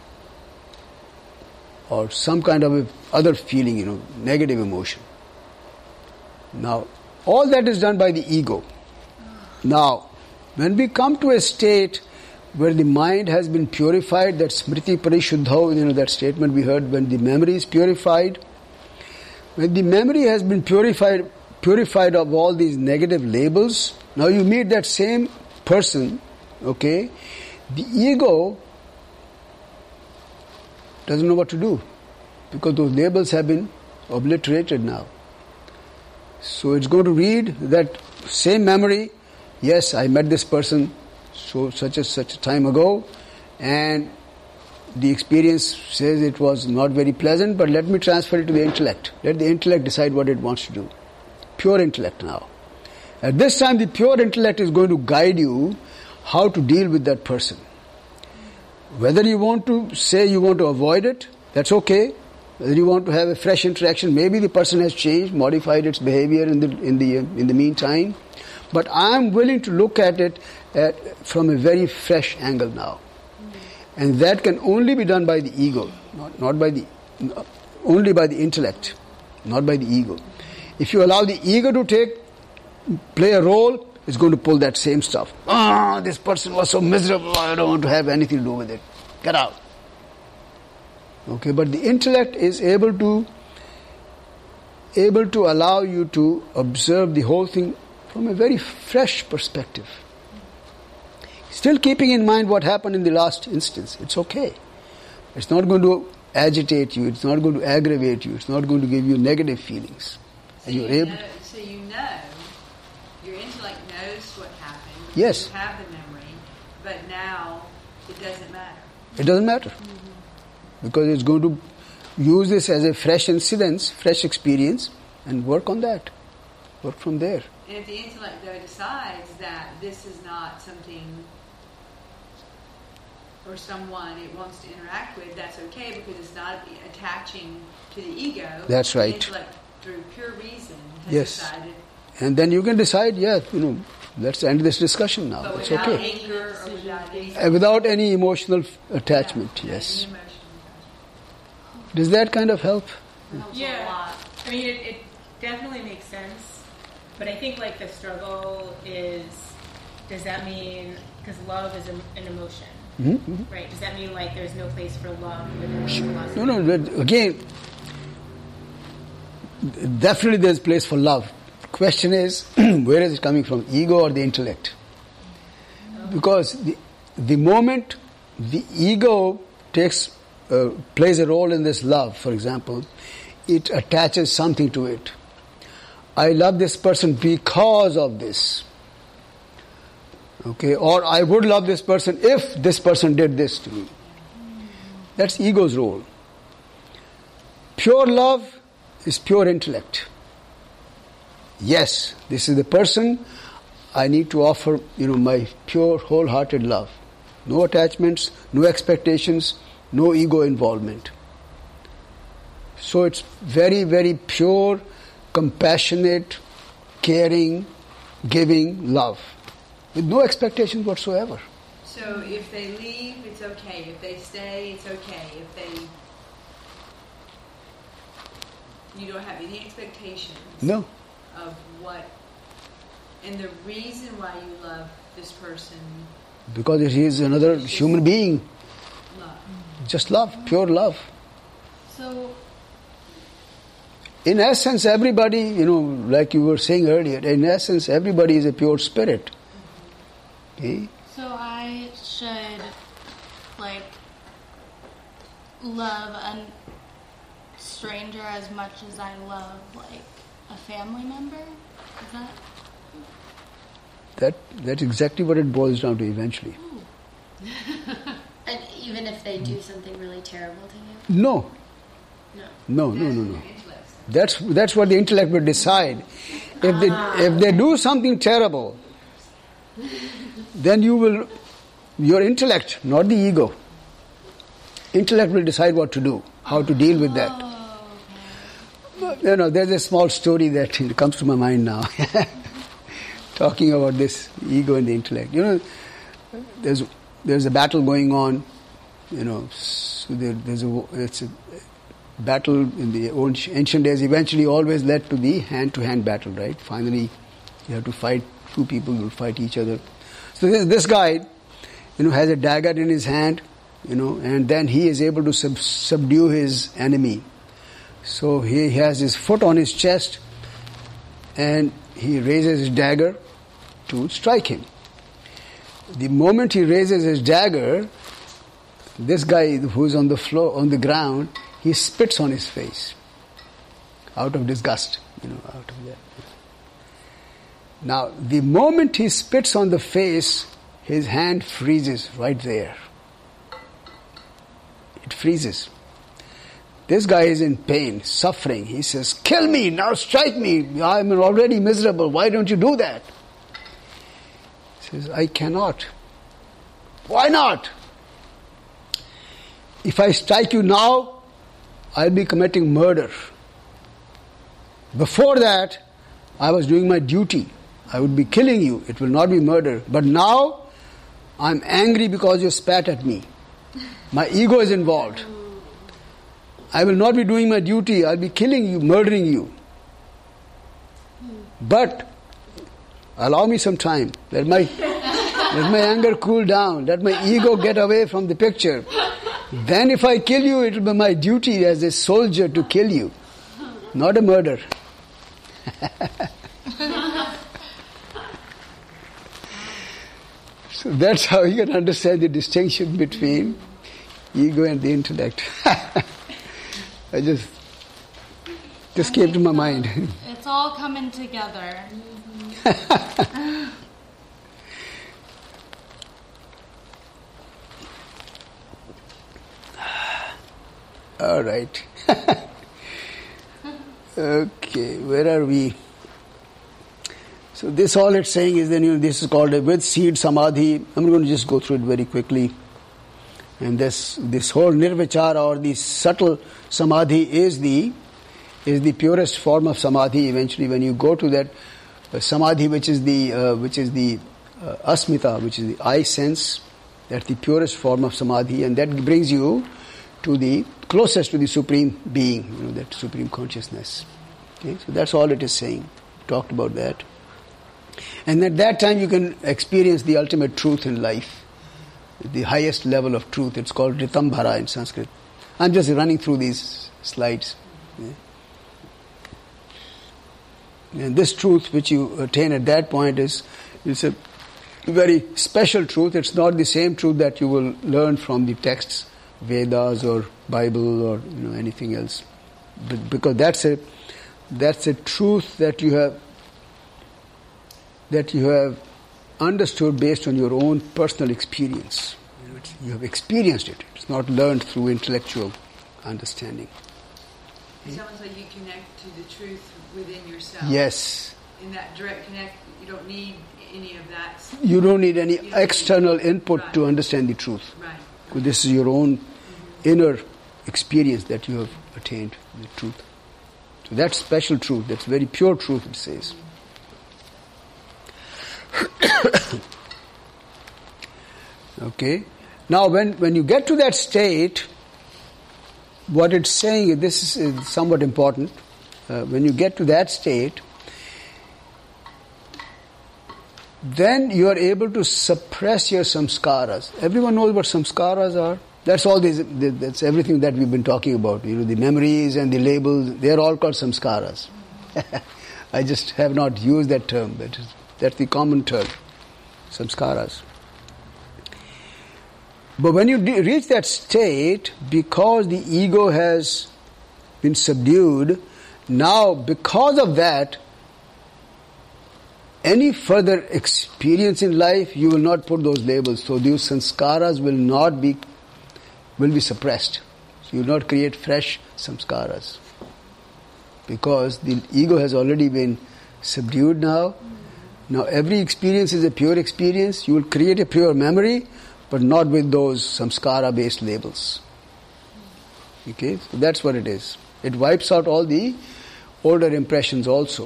or some kind of other feeling, negative emotion. Now, all that is done by the ego. Now, when we come to a state where the mind has been purified, that smriti parishuddha, that statement we heard, when the memory is purified, when the memory has been purified of all these negative labels, now you meet that same person, okay, the ego doesn't know what to do because those labels have been obliterated now. So it's going to read that same memory, yes, I met this person such a time ago, and the experience says it was not very pleasant, but let me transfer it to the intellect. Let the intellect decide what it wants to do. Pure intellect now. At this time, the pure intellect is going to guide you how to deal with that person. Whether you want to say you want to avoid it, that's okay. Whether you want to have a fresh interaction, maybe the person has changed, modified its behavior in the meantime. But I am willing to look at it from a very fresh angle now. And that can only be done by the ego, only by the intellect, not by the ego. If you allow the ego to play a role, it's going to pull that same stuff. This person was so miserable, I don't want to have anything to do with it. Get out. Okay, but the intellect is able to allow you to observe the whole thing from a very fresh perspective. Still keeping in mind what happened in the last instance. It's okay. It's not going to agitate you. It's not going to aggravate you. It's not going to give you negative feelings. So your intellect knows what happened. Yes. You have the memory, but now it doesn't matter. It doesn't matter. because it's going to use this as a fresh incidence, fresh experience, and work on that. Work from there. And if the intellect, though, decides that this is not something or someone it wants to interact with, that's okay because it's not attaching to the ego. That's right. The intellect, through pure reason, has Yes. decided. And then you can decide, let's end this discussion now. But It's without okay. anger or without any, Without any emotional attachment, yes. any emotion. Does that kind of help? Helps a Yeah. lot. I mean, it definitely makes sense, but I think like the struggle is, does that mean, because love is an emotion, Mm-hmm. right? Does that mean like there's no place for love within the philosophy? No, but again, definitely there's place for love. Question is, where is it coming from, ego or the intellect? Because the moment the ego plays a role in this love, for example, it attaches something to it. I love this person because of this. Okay, or I would love this person if this person did this to me. That's ego's role. Pure love is pure intellect. Yes, this is the person I need to offer, my pure, wholehearted love. No attachments, no expectations, no ego involvement. So it's very, very pure, compassionate, caring, giving love, with no expectations whatsoever. So if they leave, it's okay. If they stay, it's okay. You don't have any expectations. No. Of what, and the reason why you love this person. Because he is another human being. Love. Just love, pure love. So, In essence, everybody, like you were saying earlier, in essence, everybody is a pure spirit. Okay? So I should, love a stranger as much as I love, a family member? Is that? That's exactly what it boils down to eventually. And even if they do something really terrible to you? No. No. That's what the intellect will decide. If they do something terrible, then your intellect, not the ego. Intellect will decide what to do, how to deal with that. There's a small story that comes to my mind now. Talking about this ego and the intellect. There's a battle going on. So it's a battle in the ancient days. Eventually, always led to the hand-to-hand battle. Right? Finally, you have to fight. Two people will fight each other. So this guy, has a dagger in his hand. And then he is able to subdue his enemy. So he has his foot on his chest and he raises his dagger to strike him. The moment he raises his dagger, this guy who's on the floor, on the ground, he spits on his face out of disgust, out of that. Now, the moment he spits on the face, his hand freezes right there. It freezes. This guy is in pain, suffering. He says, "Kill me, now strike me. I'm already miserable. Why don't you do that?" He says, "I cannot." "Why not?" "If I strike you now, I'll be committing murder. Before that, I was doing my duty. I would be killing you. It will not be murder. But now, I'm angry because you spat at me. My ego is involved. I will not be doing my duty. I'll be killing you, murdering you. But allow me some time. Let my anger cool down. Let my ego get away from the picture. Then if I kill you, it will be my duty as a soldier to kill you. Not a murder." So that's how you can understand the distinction between ego and the intellect. I just came to my mind. It's all coming together. All right. Okay, where are we? So this all it's saying is then this is called a with seed samadhi. I'm going to just go through it very quickly. And this whole nirvichara or the subtle samadhi is the purest form of samadhi. Eventually, when you go to that samadhi, which is the asmita, which is the I sense, that's the purest form of samadhi, and that brings you to the closest to the supreme being, that supreme consciousness. Okay, so that's all it is saying. Talked about that. And at that time you can experience the ultimate truth in life, the highest level of truth. It's called Ritambhara in Sanskrit. I'm just running through these slides. Yeah. And this truth which you attain at that point is a very special truth. It's not the same truth that you will learn from the texts, Vedas or Bible or anything else, because that's a truth that you have understood based on your own personal experience. You have experienced it. It's not learned through intellectual understanding. It's almost like you connect to the truth within yourself. Yes. In that direct connect, you don't need any of that. You don't need any external input to understand the truth. Right. Because this is your own inner experience that you have attained, the truth. So that's special truth. That's very pure truth, it says. Okay. Now, when you get to that state, what it's saying, this is somewhat important. When you get to that state, then you are able to suppress your samskaras. Everyone knows what samskaras are. That's all. That's everything that we've been talking about. The memories and the labels. They are all called samskaras. I just have not used that term. That's the common term, samskaras. But when you reach that state, because the ego has been subdued, now because of that, any further experience in life, you will not put those labels. So those sanskaras will be suppressed. So you will not create fresh samskaras. Because the ego has already been subdued now. Now every experience is a pure experience. You will create a pure memory, but not with those samskara-based labels. Okay, so that's what it is. It wipes out all the older impressions also.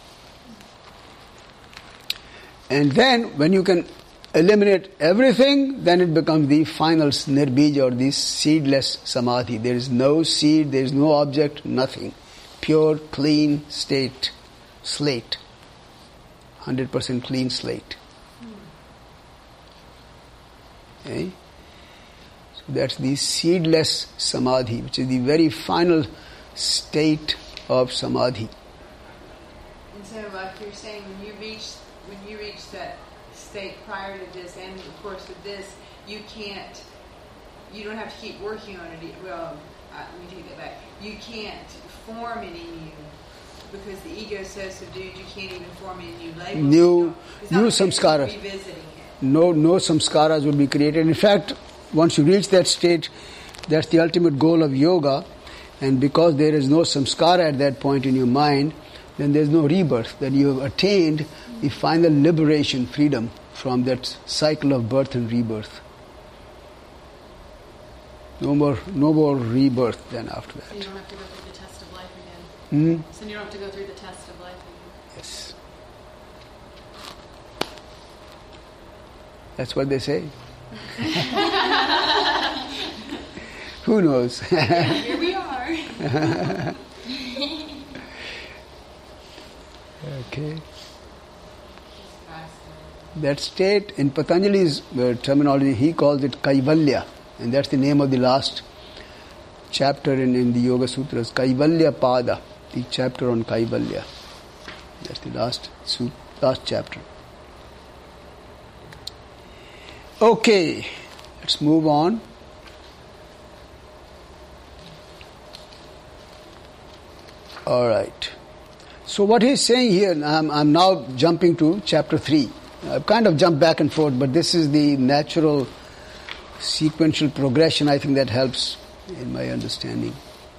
And then, when you can eliminate everything, then it becomes the final nirbija or the seedless samadhi. There is no seed, there is no object, nothing. Pure, clean slate. 100% clean slate. Okay? So that's the seedless samadhi, which is the very final state of samadhi. And so, like you're saying, when you reach that state prior to this, and of course with this, you don't have to keep working on it. Well, let me take that back. You can't form any new, because the ego is so subdued, you can't even form any new labels. New samskaras. Revisiting it. No samskaras will be created. In fact, once you reach that state, that's the ultimate goal of yoga. And because there is no samskara at that point in your mind, then there's no rebirth. Then you have attained the final liberation, freedom from that cycle of birth and rebirth. No more rebirth then after that. So you don't have to go through the test of life again. So you don't have to go through the test of life again. Yes. That's what they say. Who knows? Here we are. Okay. That state, in Patanjali's terminology, he calls it Kaivalya. And that's the name of the last chapter in the Yoga Sutras. Kaivalya Pada, the chapter on Kaivalya. That's the last chapter. Okay, let's move on. All right. So what he's saying here, I'm now jumping to chapter 3. I've kind of jumped back and forth, but this is the natural sequential progression, I think, that helps in my understanding.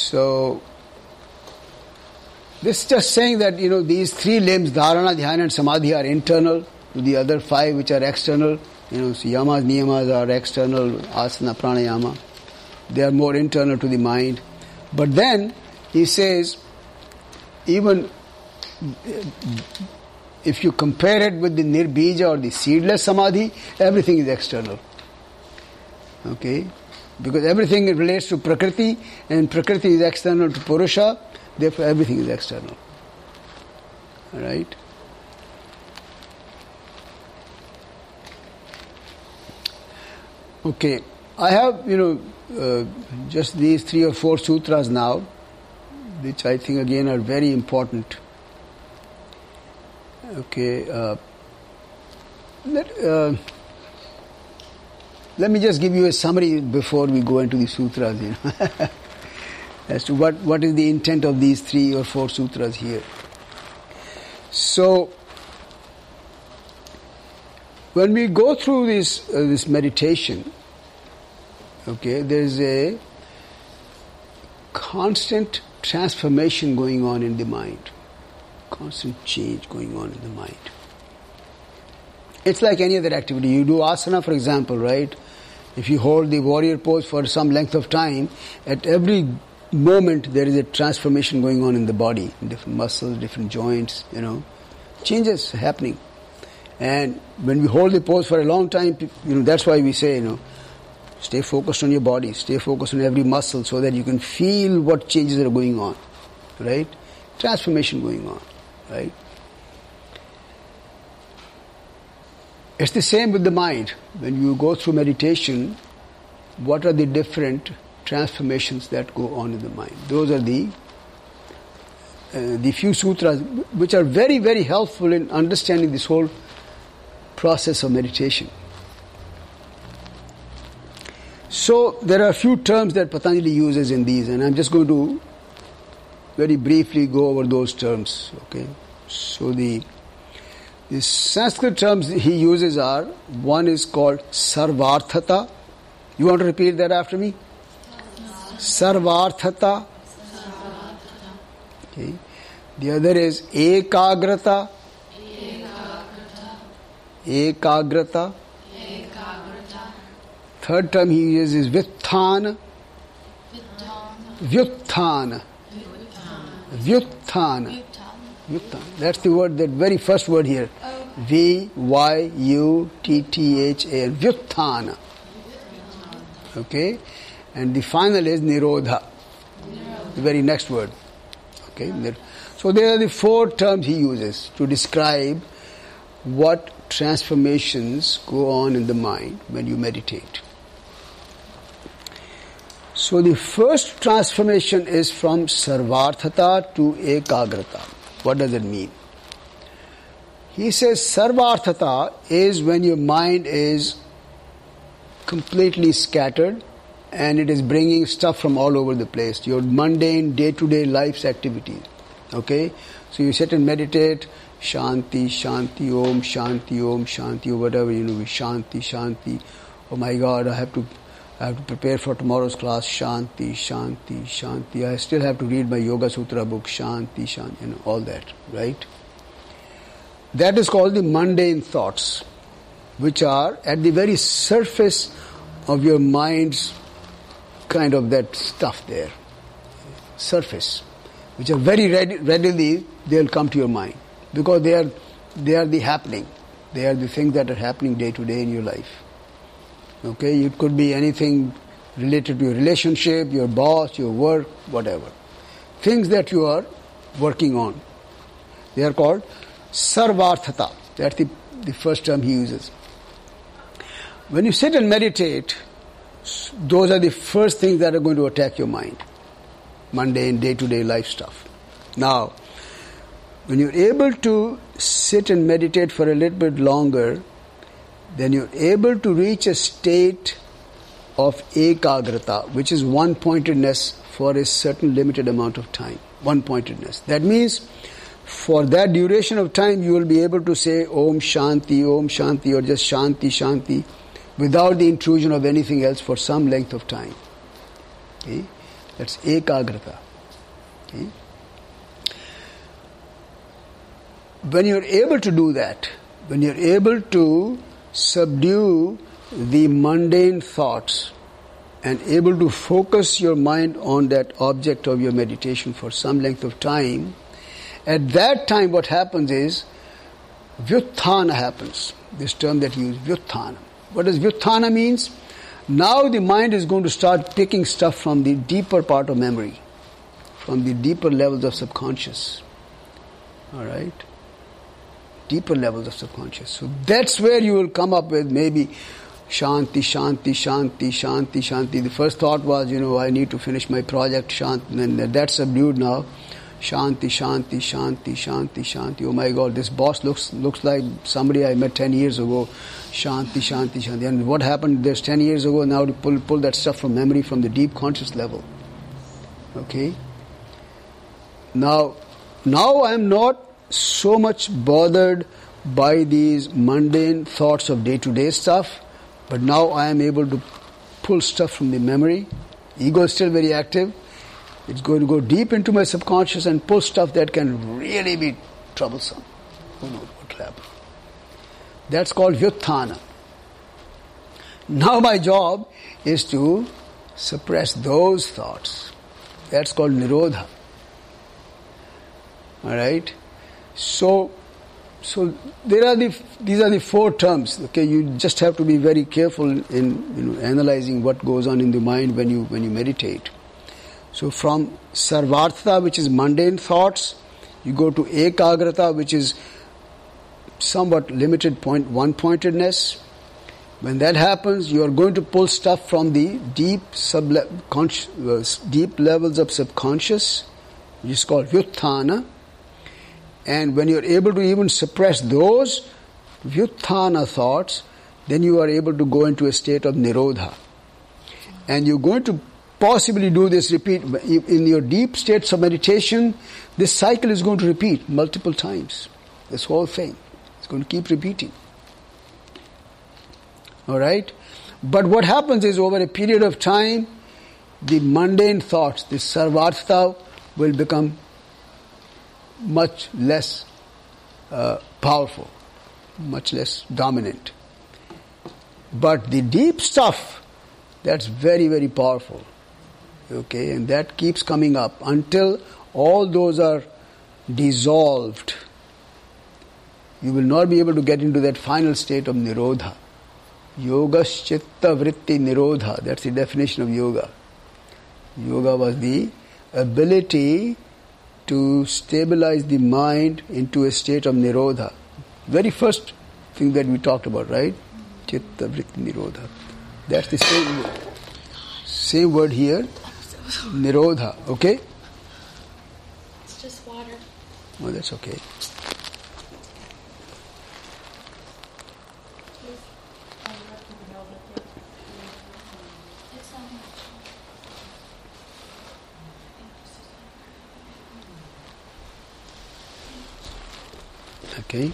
So, this is just saying that, these three limbs, dharana, dhyana and samadhi, are internal to the other five which are external. So yamas, niyamas are external, asana, pranayama. They are more internal to the mind. But then, he says, even if you compare it with the nirbija or the seedless samadhi, everything is external. Okay? Because everything relates to prakriti, and prakriti is external to purusha, therefore everything is external. Alright? Okay, I have, just these 3 or 4 sutras now, which I think again are very important. Okay, let me just give you a summary before we go into the sutras, as to what is the intent of these 3 or 4 sutras here. So, when we go through this meditation, okay, there is a constant transformation going on in the mind, constant change going on in the mind. It's like any other activity. You do asana, for example, right? If you hold the warrior pose for some length of time, at every moment there is a transformation going on in the body, different muscles, different joints, changes happening. And when we hold the pose for a long time, that's why we say, stay focused on your body, stay focused on every muscle so that you can feel what changes are going on, right? Transformation going on, right? It's the same with the mind. When you go through meditation, what are the different transformations that go on in the mind? Those are the few sutras which are very, very helpful in understanding this whole process of meditation. So there are a few terms that Patanjali uses in these, and I'm just going to very briefly go over those terms. Okay, so the Sanskrit terms he uses are, one is called sarvarthata. You want to repeat that after me? Sarvarthata. Okay. The other is ekagrata. Ekagrata. Third term he uses is vyuthana. Vyuthana. Vyuthana. That's the word, that very first word here. V-Y-U-T-T-H-A. Vyuthana. Okay? And the final is nirodha. The very next word. Okay? So there are the 4 terms he uses to describe what transformations go on in the mind when you meditate. So the first transformation is from sarvarthata to ekagrata. What does it mean? He says sarvarthata is when your mind is completely scattered and it is bringing stuff from all over the place, your mundane day-to-day life's activities. Okay? So you sit and meditate, shanti, shanti, om, shanti, or whatever, shanti, shanti. Oh my God, I have to prepare for tomorrow's class, shanti, shanti, shanti. I still have to read my Yoga Sutra book, shanti, shanti, all that, right? That is called the mundane thoughts, which are at the very surface of your mind's kind of that stuff there. Surface. Which are very readily, they'll come to your mind. Because they are the happening. They are the things that are happening day to day in your life. Okay, it could be anything related to your relationship, your boss, your work, whatever. Things that you are working on. They are called sarvarthata. That's the first term he uses. When you sit and meditate, those are the first things that are going to attack your mind. Mundane, day-to-day life stuff. Now, when you're able to sit and meditate for a little bit longer, then you're able to reach a state of ekagrata, which is one-pointedness for a certain limited amount of time. One-pointedness. That means for that duration of time you will be able to say Om Shanti, or just Shanti, Shanti, without the intrusion of anything else for some length of time. Okay? That's ekagrata. Okay? When you're able to do that, when you're able to subdue the mundane thoughts and able to focus your mind on that object of your meditation for some length of time, at that time what happens is vyutthana happens. This term that you use, vyutthana. What does vyutthana means? Now the mind is going to start picking stuff from the deeper part of memory, from the deeper levels of subconscious. Alright? Deeper levels of subconscious. So that's where you will come up with maybe Shanti, Shanti, Shanti, Shanti, Shanti. The first thought was, I need to finish my project, Shanti. And then that's subdued now. Shanti, Shanti, Shanti, Shanti, Shanti. Oh my God, this boss looks like somebody I met 10 years ago. Shanti, Shanti, Shanti. And what happened there's 10 years ago? Now to pull that stuff from memory from the deep conscious level. Okay? Now I am not so much bothered by these mundane thoughts of day-to-day stuff, but now I am able to pull stuff from the memory. Ego is still very active. It's going to go deep into my subconscious and pull stuff that can really be troublesome. Who knows what will happen. That's called vyutthana. Now my job is to suppress those thoughts. That's called nirodha. Alright? So these are the four terms. Okay, you just have to be very careful in analyzing what goes on in the mind when you meditate. So from sarvartha, which is mundane thoughts, you go to ekagrata, which is somewhat limited one-pointedness. When that happens, you are going to pull stuff from the deep levels of subconscious, which is called vyutthana. And when you are able to even suppress those vyutthana thoughts, then you are able to go into a state of nirodha. And you're going to possibly do this repeat. In your deep states of meditation, this cycle is going to repeat multiple times. This whole thing. It's going to keep repeating. Alright? But what happens is over a period of time, the mundane thoughts, the sarvartha, will become much less powerful, much less dominant. But the deep stuff, that's very, very powerful. Okay, and that keeps coming up until all those are dissolved. You will not be able to get into that final state of nirodha. Yogaschitta vritti nirodha. That's the definition of yoga. Yoga was the ability to stabilize the mind into a state of nirodha. Very first thing that we talked about, right? Chitta vritti nirodha. That's the same word here. Nirodha, okay? It's just water. Oh, that's okay. It's not much. Okay.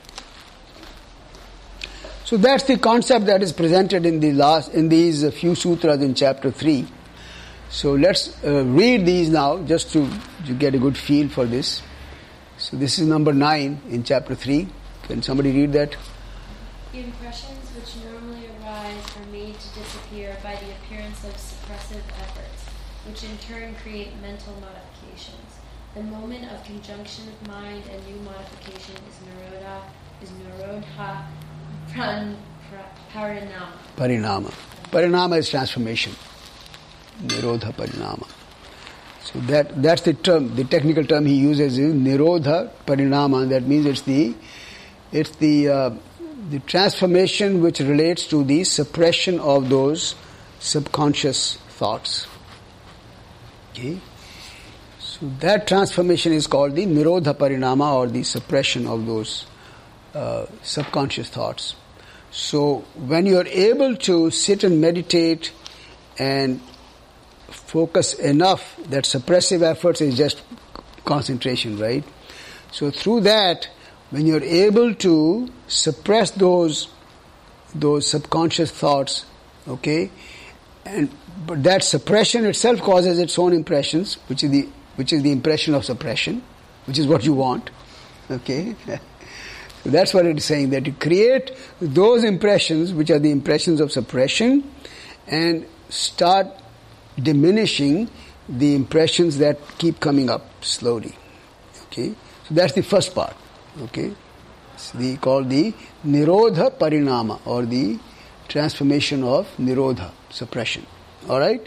So that's the concept that is presented in these few sutras in chapter 3. So let's read these now just to get a good feel for this. So this is number 9 in chapter 3. Can somebody read that? The impressions which normally arise are made to disappear by the appearance of suppressive efforts, which in turn create mental modifications. The moment of conjunction of mind and new modification is nirodha parinama. Parinama. Parinama is transformation. Nirodha parinama. So that's the term, the technical term he uses is nirodha parinama. That means it's the transformation which relates to the suppression of those subconscious thoughts. Okay? So that transformation is called the nirodha parinama, or the suppression of those subconscious thoughts. So when you are able to sit and meditate and focus enough, that suppressive efforts is just concentration, right? So through that, when you're able to suppress those subconscious thoughts, okay, and But that suppression itself causes its own impressions, which is the impression of suppression, which is what you want. Okay? So that's what it is saying, that you create those impressions which are the impressions of suppression and start diminishing the impressions that keep coming up slowly. Okay? So that's the first part. Okay? It's called the Nirodha Parinama, or the transformation of Nirodha, suppression. Alright?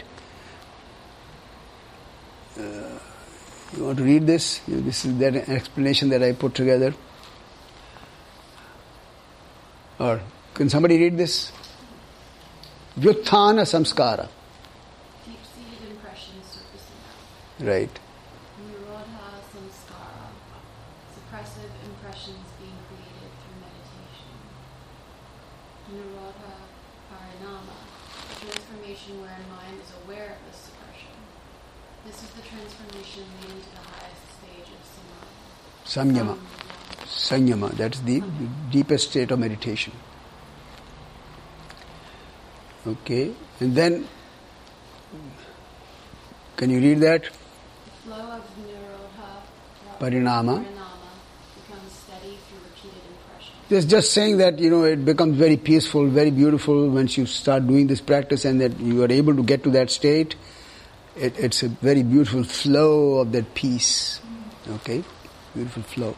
You want to read this? This is that explanation that I put together. Or can somebody read this? Vyuthana samskara. Deep-seated impressions surfacing up. Right. Nirodha samskara. Suppressive impressions being created through meditation. Nirodha parinama. A transformation wherein mind is aware of this suppression. This is the transformation leading to the highest stage of samadhi. Samyama. Sanyama, that's the deepest state of meditation. Okay, and then, can you read that? The flow of Nirodha Parinama becomes steady through repeated impressions. It's just saying that, it becomes very peaceful, very beautiful once you start doing this practice, and that you are able to get to that state. It's a very beautiful flow of that peace. Okay, beautiful flow.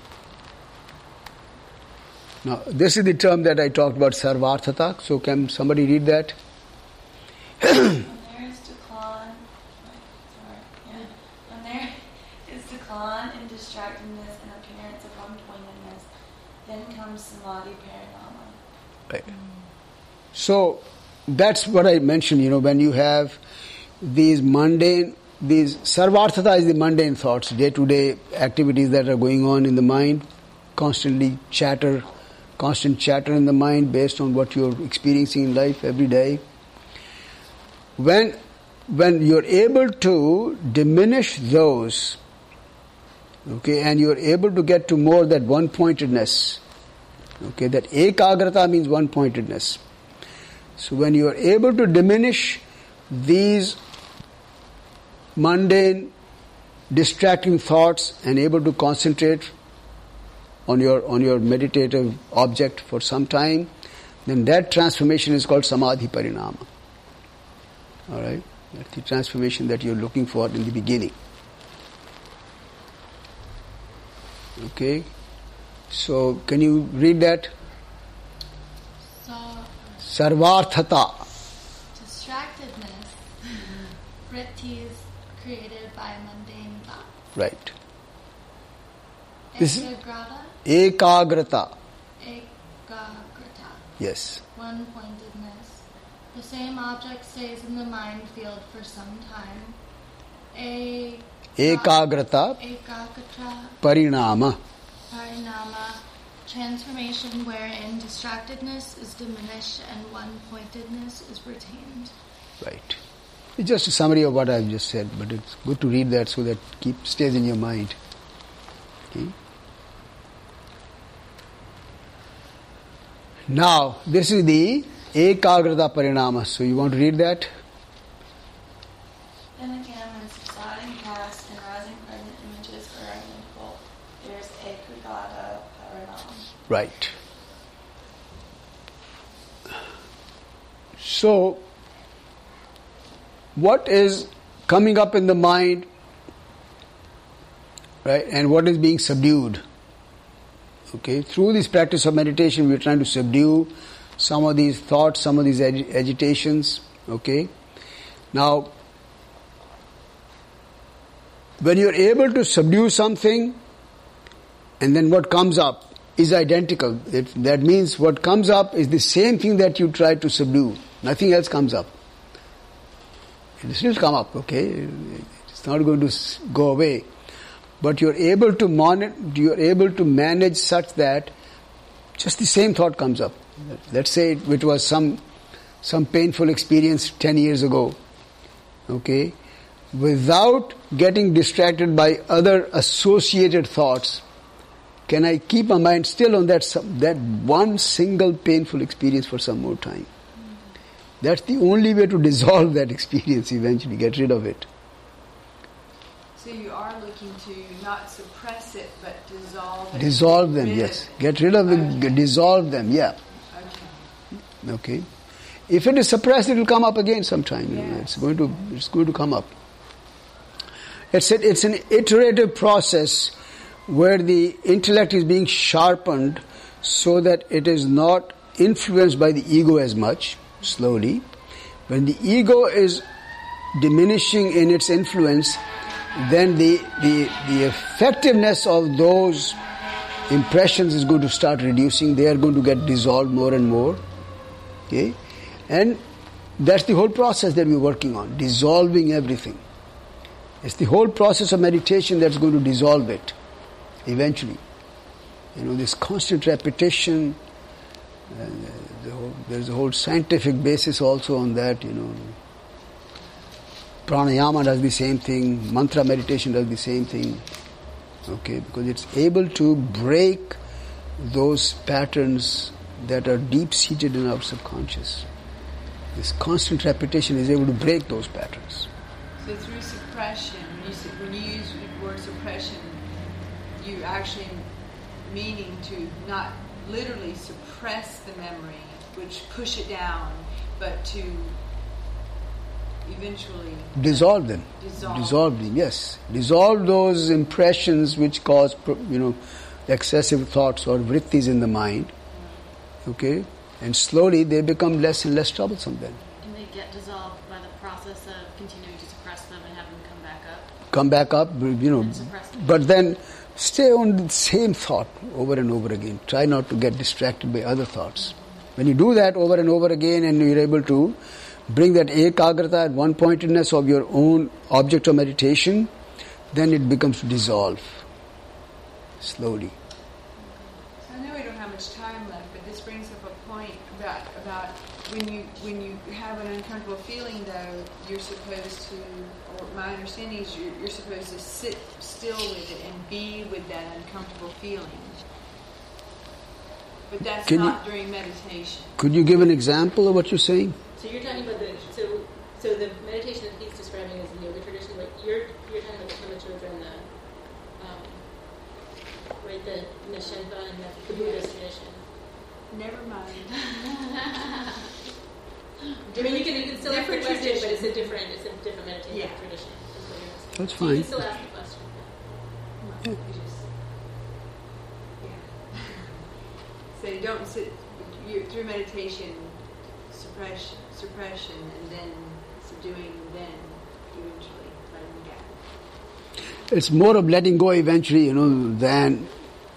Now, this is the term that I talked about, sarvarthata. So can somebody read that? When there is decline in distractedness and appearance of one-pointedness, then comes samadhi parinama. Right. So, that's what I mentioned, when you have these sarvarthata is the mundane thoughts, day-to-day activities that are going on in the mind, constant chatter in the mind based on what you're experiencing in life every day. When you're able to diminish those, okay, and you're able to get to more that one-pointedness, okay, that ekagrata means one-pointedness. So when you're able to diminish these mundane, distracting thoughts and able to concentrate on your meditative object for some time, then that transformation is called samadhi parinama. Alright? That's the transformation that you're looking for in the beginning. Okay? So, can you read that? Sarvarthata. Distractedness, vrittis created by mundane thoughts. Right. This is Ekagrata. ekagrata. Yes. One-pointedness. The same object stays in the mind field for some time. Ekagrata. Parinama. Transformation wherein distractedness is diminished and one-pointedness is retained. Right. It's just a summary of what I've just said, but it's good to read that so that stays in your mind. Okay. Now, this is the ekagrata parinama. So you want to read that? Then again, when subsiding past and rising present images are identical, there is ekagrata parinama. Right. So, what is coming up in the mind, right, and what is being subdued? Okay, through this practice of meditation, we are trying to subdue some of these thoughts, some of these agitations. Okay, now, when you are able to subdue something, and then what comes up is identical. That means what comes up is the same thing that you tried to subdue. Nothing else comes up. It will still come up. Okay, it's not going to go away. But you're able to manage such that just the same thought comes up. Let's say it was some painful experience 10 years ago. Okay? Without getting distracted by other associated thoughts, can I keep my mind still on that one single painful experience for some more time? That's the only way to dissolve that experience eventually, get rid of it. So you are looking to not suppress it, but dissolve it. Dissolve them, yes. Get rid of them, dissolve them, yeah. Okay. If it is suppressed, it will come up again sometime. Yes. It's going to come up. It's an iterative process where the intellect is being sharpened so that it is not influenced by the ego as much, slowly. When the ego is diminishing in its influence, then the effectiveness of those impressions is going to start reducing. They are going to get dissolved more and more. Okay? And that's the whole process that we're working on, dissolving everything. It's the whole process of meditation that's going to dissolve it eventually. This constant repetition, there's a whole scientific basis also on that. Pranayama does the same thing, mantra meditation does the same thing. Okay, because it's able to break those patterns that are deep-seated in our subconscious. This constant repetition is able to break those patterns. So through suppression, when you use the word suppression, you actually meaning to not literally suppress the memory, which push it down, but to eventually dissolve them. Dissolve them, yes. Dissolve those impressions which cause, excessive thoughts or vrittis in the mind. Okay? And slowly they become less and less troublesome then. And they get dissolved by the process of continuing to suppress them and have them come back up. Come back up, And suppress them. but then stay on the same thought over and over again. Try not to get distracted by other thoughts. When you do that over and over again and you're able to bring that ekagrata at one pointedness of your own object of meditation, then it becomes to dissolve slowly. I know we don't have much time left, but this brings up a point about when you have an uncomfortable feeling, though, you're supposed to, or my understanding is you're supposed to sit still with it and be with that uncomfortable feeling. But that's not during meditation. Could you give an example of what you're saying? So you're talking about so the meditation that he's describing is the yoga tradition, but you're talking about the Kama-sutra and the Nishenpa and the Buddhist tradition. Never mind. I mean, you can still ask the question, but it's a different meditation tradition. That's So fine. you can still ask the question. So you don't sit through meditation, suppression, and then subduing, then eventually letting go. It's more of letting go eventually, than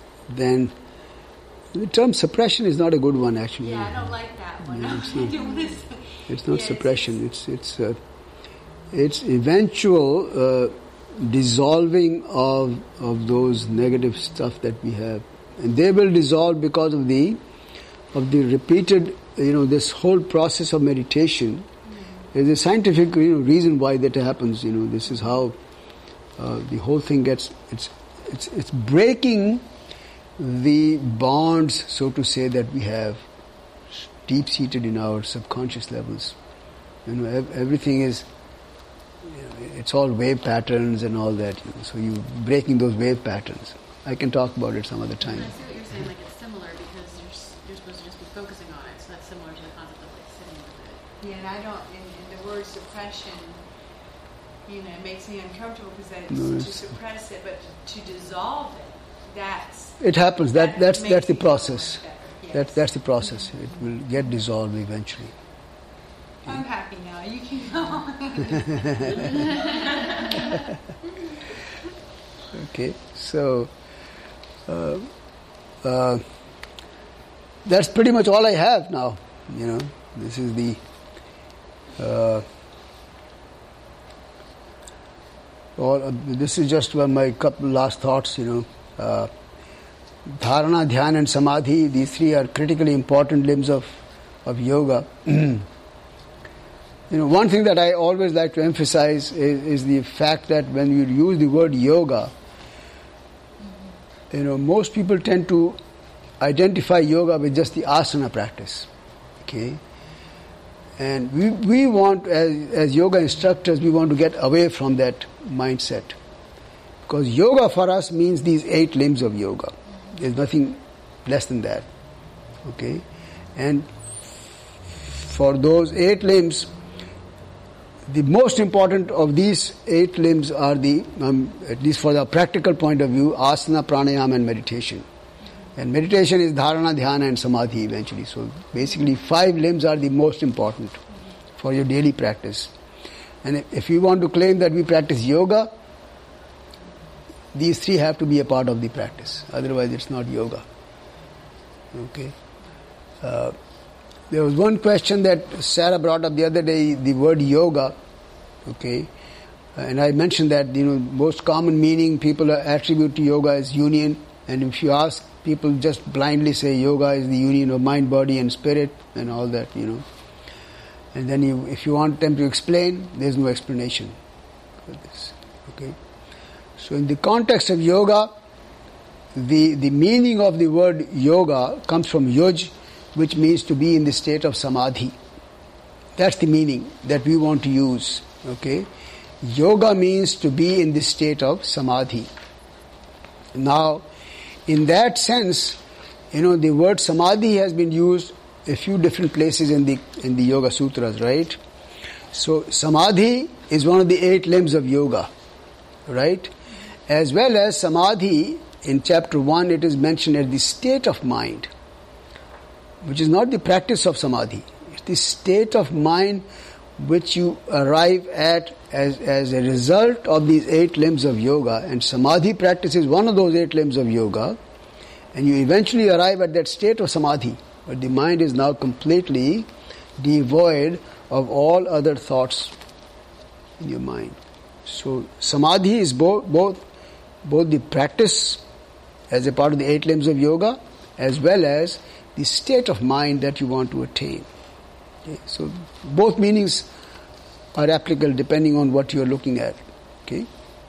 the term suppression is not a good one actually. Yeah, I don't like that one. Yeah, it's not Yes. suppression. It's eventual dissolving of those negative stuff that we have, and they will dissolve because of the repeated. This whole process of meditation. There's a scientific reason why that happens. This is how the whole thing gets. It's breaking the bonds, so to say, that we have deep-seated in our subconscious levels. Everything is, it's all wave patterns and all that. So you're breaking those wave patterns. I can talk about it some other time. I see what you're saying, like it's similar because you're supposed to just be focusing on it, so that's similar to the concept of like sitting with it. Yeah, and I don't. In the word suppression, it makes me uncomfortable because to suppress it, but to dissolve it. It happens. That's the process. Yes. That's the process. It will get dissolved eventually. I'm happy now. You can go on. Okay, so that's pretty much all I have now. This is the this is just my couple last thoughts. Dharana, Dhyan and Samadhi, these three are critically important limbs of yoga. One thing that I always like to emphasize is the fact that when you use the word yoga, most people tend to identify yoga with just the asana practice. Okay? And we want, as yoga instructors, we want to get away from that mindset. Because yoga for us means these 8 limbs of yoga. There's nothing less than that. Okay? And for those 8 limbs, the most important of these 8 limbs are the, at least for the practical point of view, asana, pranayama and meditation. And meditation is dharana, dhyana and samadhi eventually. So basically 5 limbs are the most important for your daily practice. And if you want to claim that we practice yoga, these 3 have to be a part of the practice. Otherwise it's not yoga. Okay? There was one question that Sarah brought up the other day, the word yoga. Okay? And I mentioned that, most common meaning people attribute to yoga is union. And if you ask, people just blindly say yoga is the union of mind, body and spirit and all that, And then if you want them to explain, there's no explanation for this. Okay? So in the context of yoga, the meaning of the word yoga comes from yuj, which means to be in the state of samadhi. That's the meaning that we want to use. Okay? Yoga means to be in the state of samadhi. Now, in that sense, the word samadhi has been used a few different places in the Yoga Sutras, right? So samadhi is one of the 8 limbs of yoga, right? As well as samadhi, in chapter 1 it is mentioned as the state of mind, which is not the practice of samadhi. It's the state of mind which you arrive at as a result of these 8 limbs of yoga. And samadhi practice is one of those 8 limbs of yoga. And you eventually arrive at that state of samadhi. But the mind is now completely devoid of all other thoughts in your mind. So samadhi is both the practice as a part of the 8 limbs of yoga, as well as the state of mind that you want to attain. Okay? So both meanings are applicable depending on what you are looking at. Okay?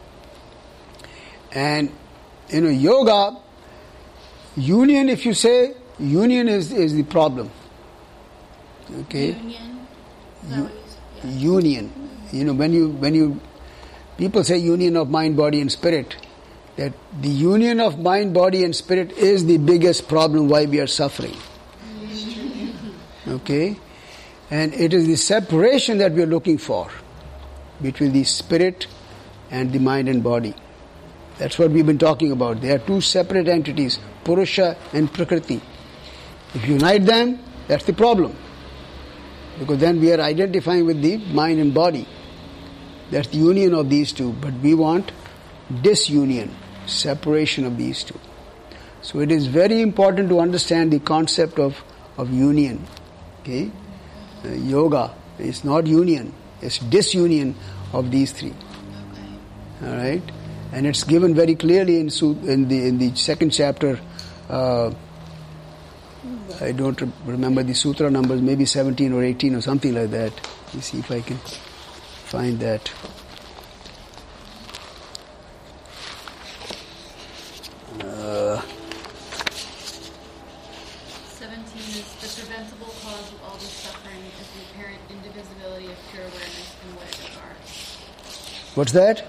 And yoga, union, if you say, union is the problem. Okay? Union? Union. When you people say union of mind, body and spirit, that the union of mind, body and spirit is the biggest problem why we are suffering. Okay? And it is the separation that we are looking for between the spirit and the mind and body. That's what we've been talking about. They are 2 separate entities, Purusha and Prakriti. If you unite them, that's the problem. Because then we are identifying with the mind and body. That's the union of these 2. But we want disunion, separation of these 2. So it is very important to understand the concept of union. Okay? Yoga is not union, it's disunion of these 3. Okay. All right? And it's given very clearly in the 2nd chapter. I don't remember the sutra numbers, maybe 17 or 18 or something like that. Let me see if I can find that. What's that?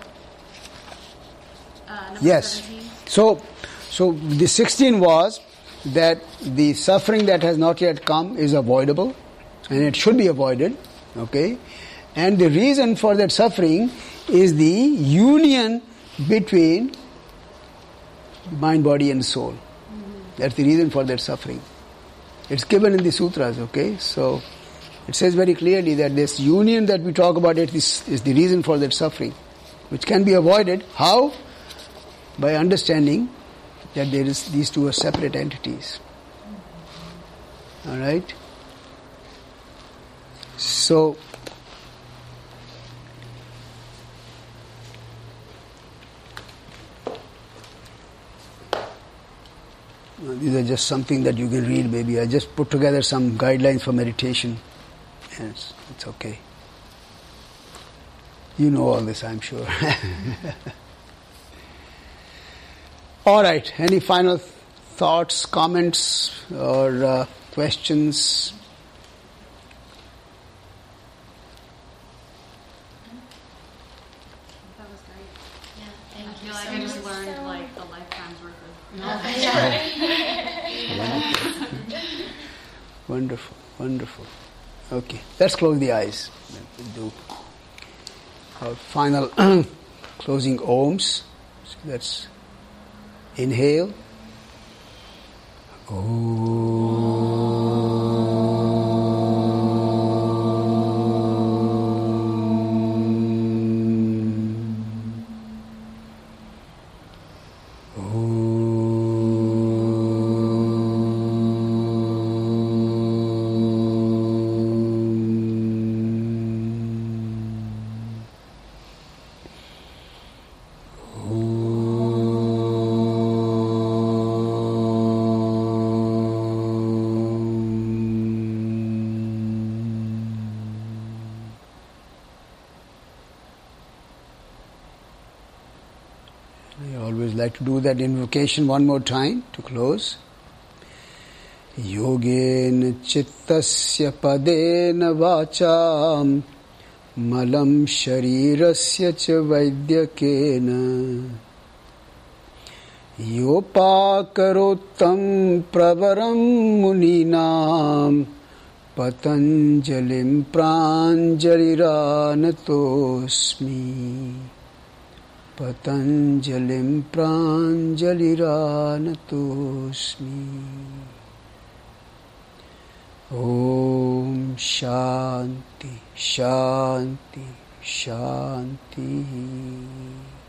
Yes. 17. So the 16 was that the suffering that has not yet come is avoidable and it should be avoided. Okay? And the reason for that suffering is the union between mind, body and soul. Mm-hmm. That's the reason for that suffering. It's given in the sutras, okay? So it says very clearly that this union that we talk about is the reason for that suffering, which can be avoided. How? By understanding that these 2 are separate entities. All right? So these are just something that you can read maybe. I just put together some guidelines for meditation. And it's okay. You know all this, I'm sure. All right. Any final thoughts, comments, or questions? Wonderful, wonderful. Okay, let's close the eyes. We'll do our final closing Oms. So let's inhale. Like to do that invocation one more time to close. Yogena chittasya padena vacham malam sharirasya cha vaidyakena yopakarotam pravaram muninam patanjalim pranjaliranatosmi Patanjalim pranjaliranatosmi. Om Shanti, Shanti, Shanti.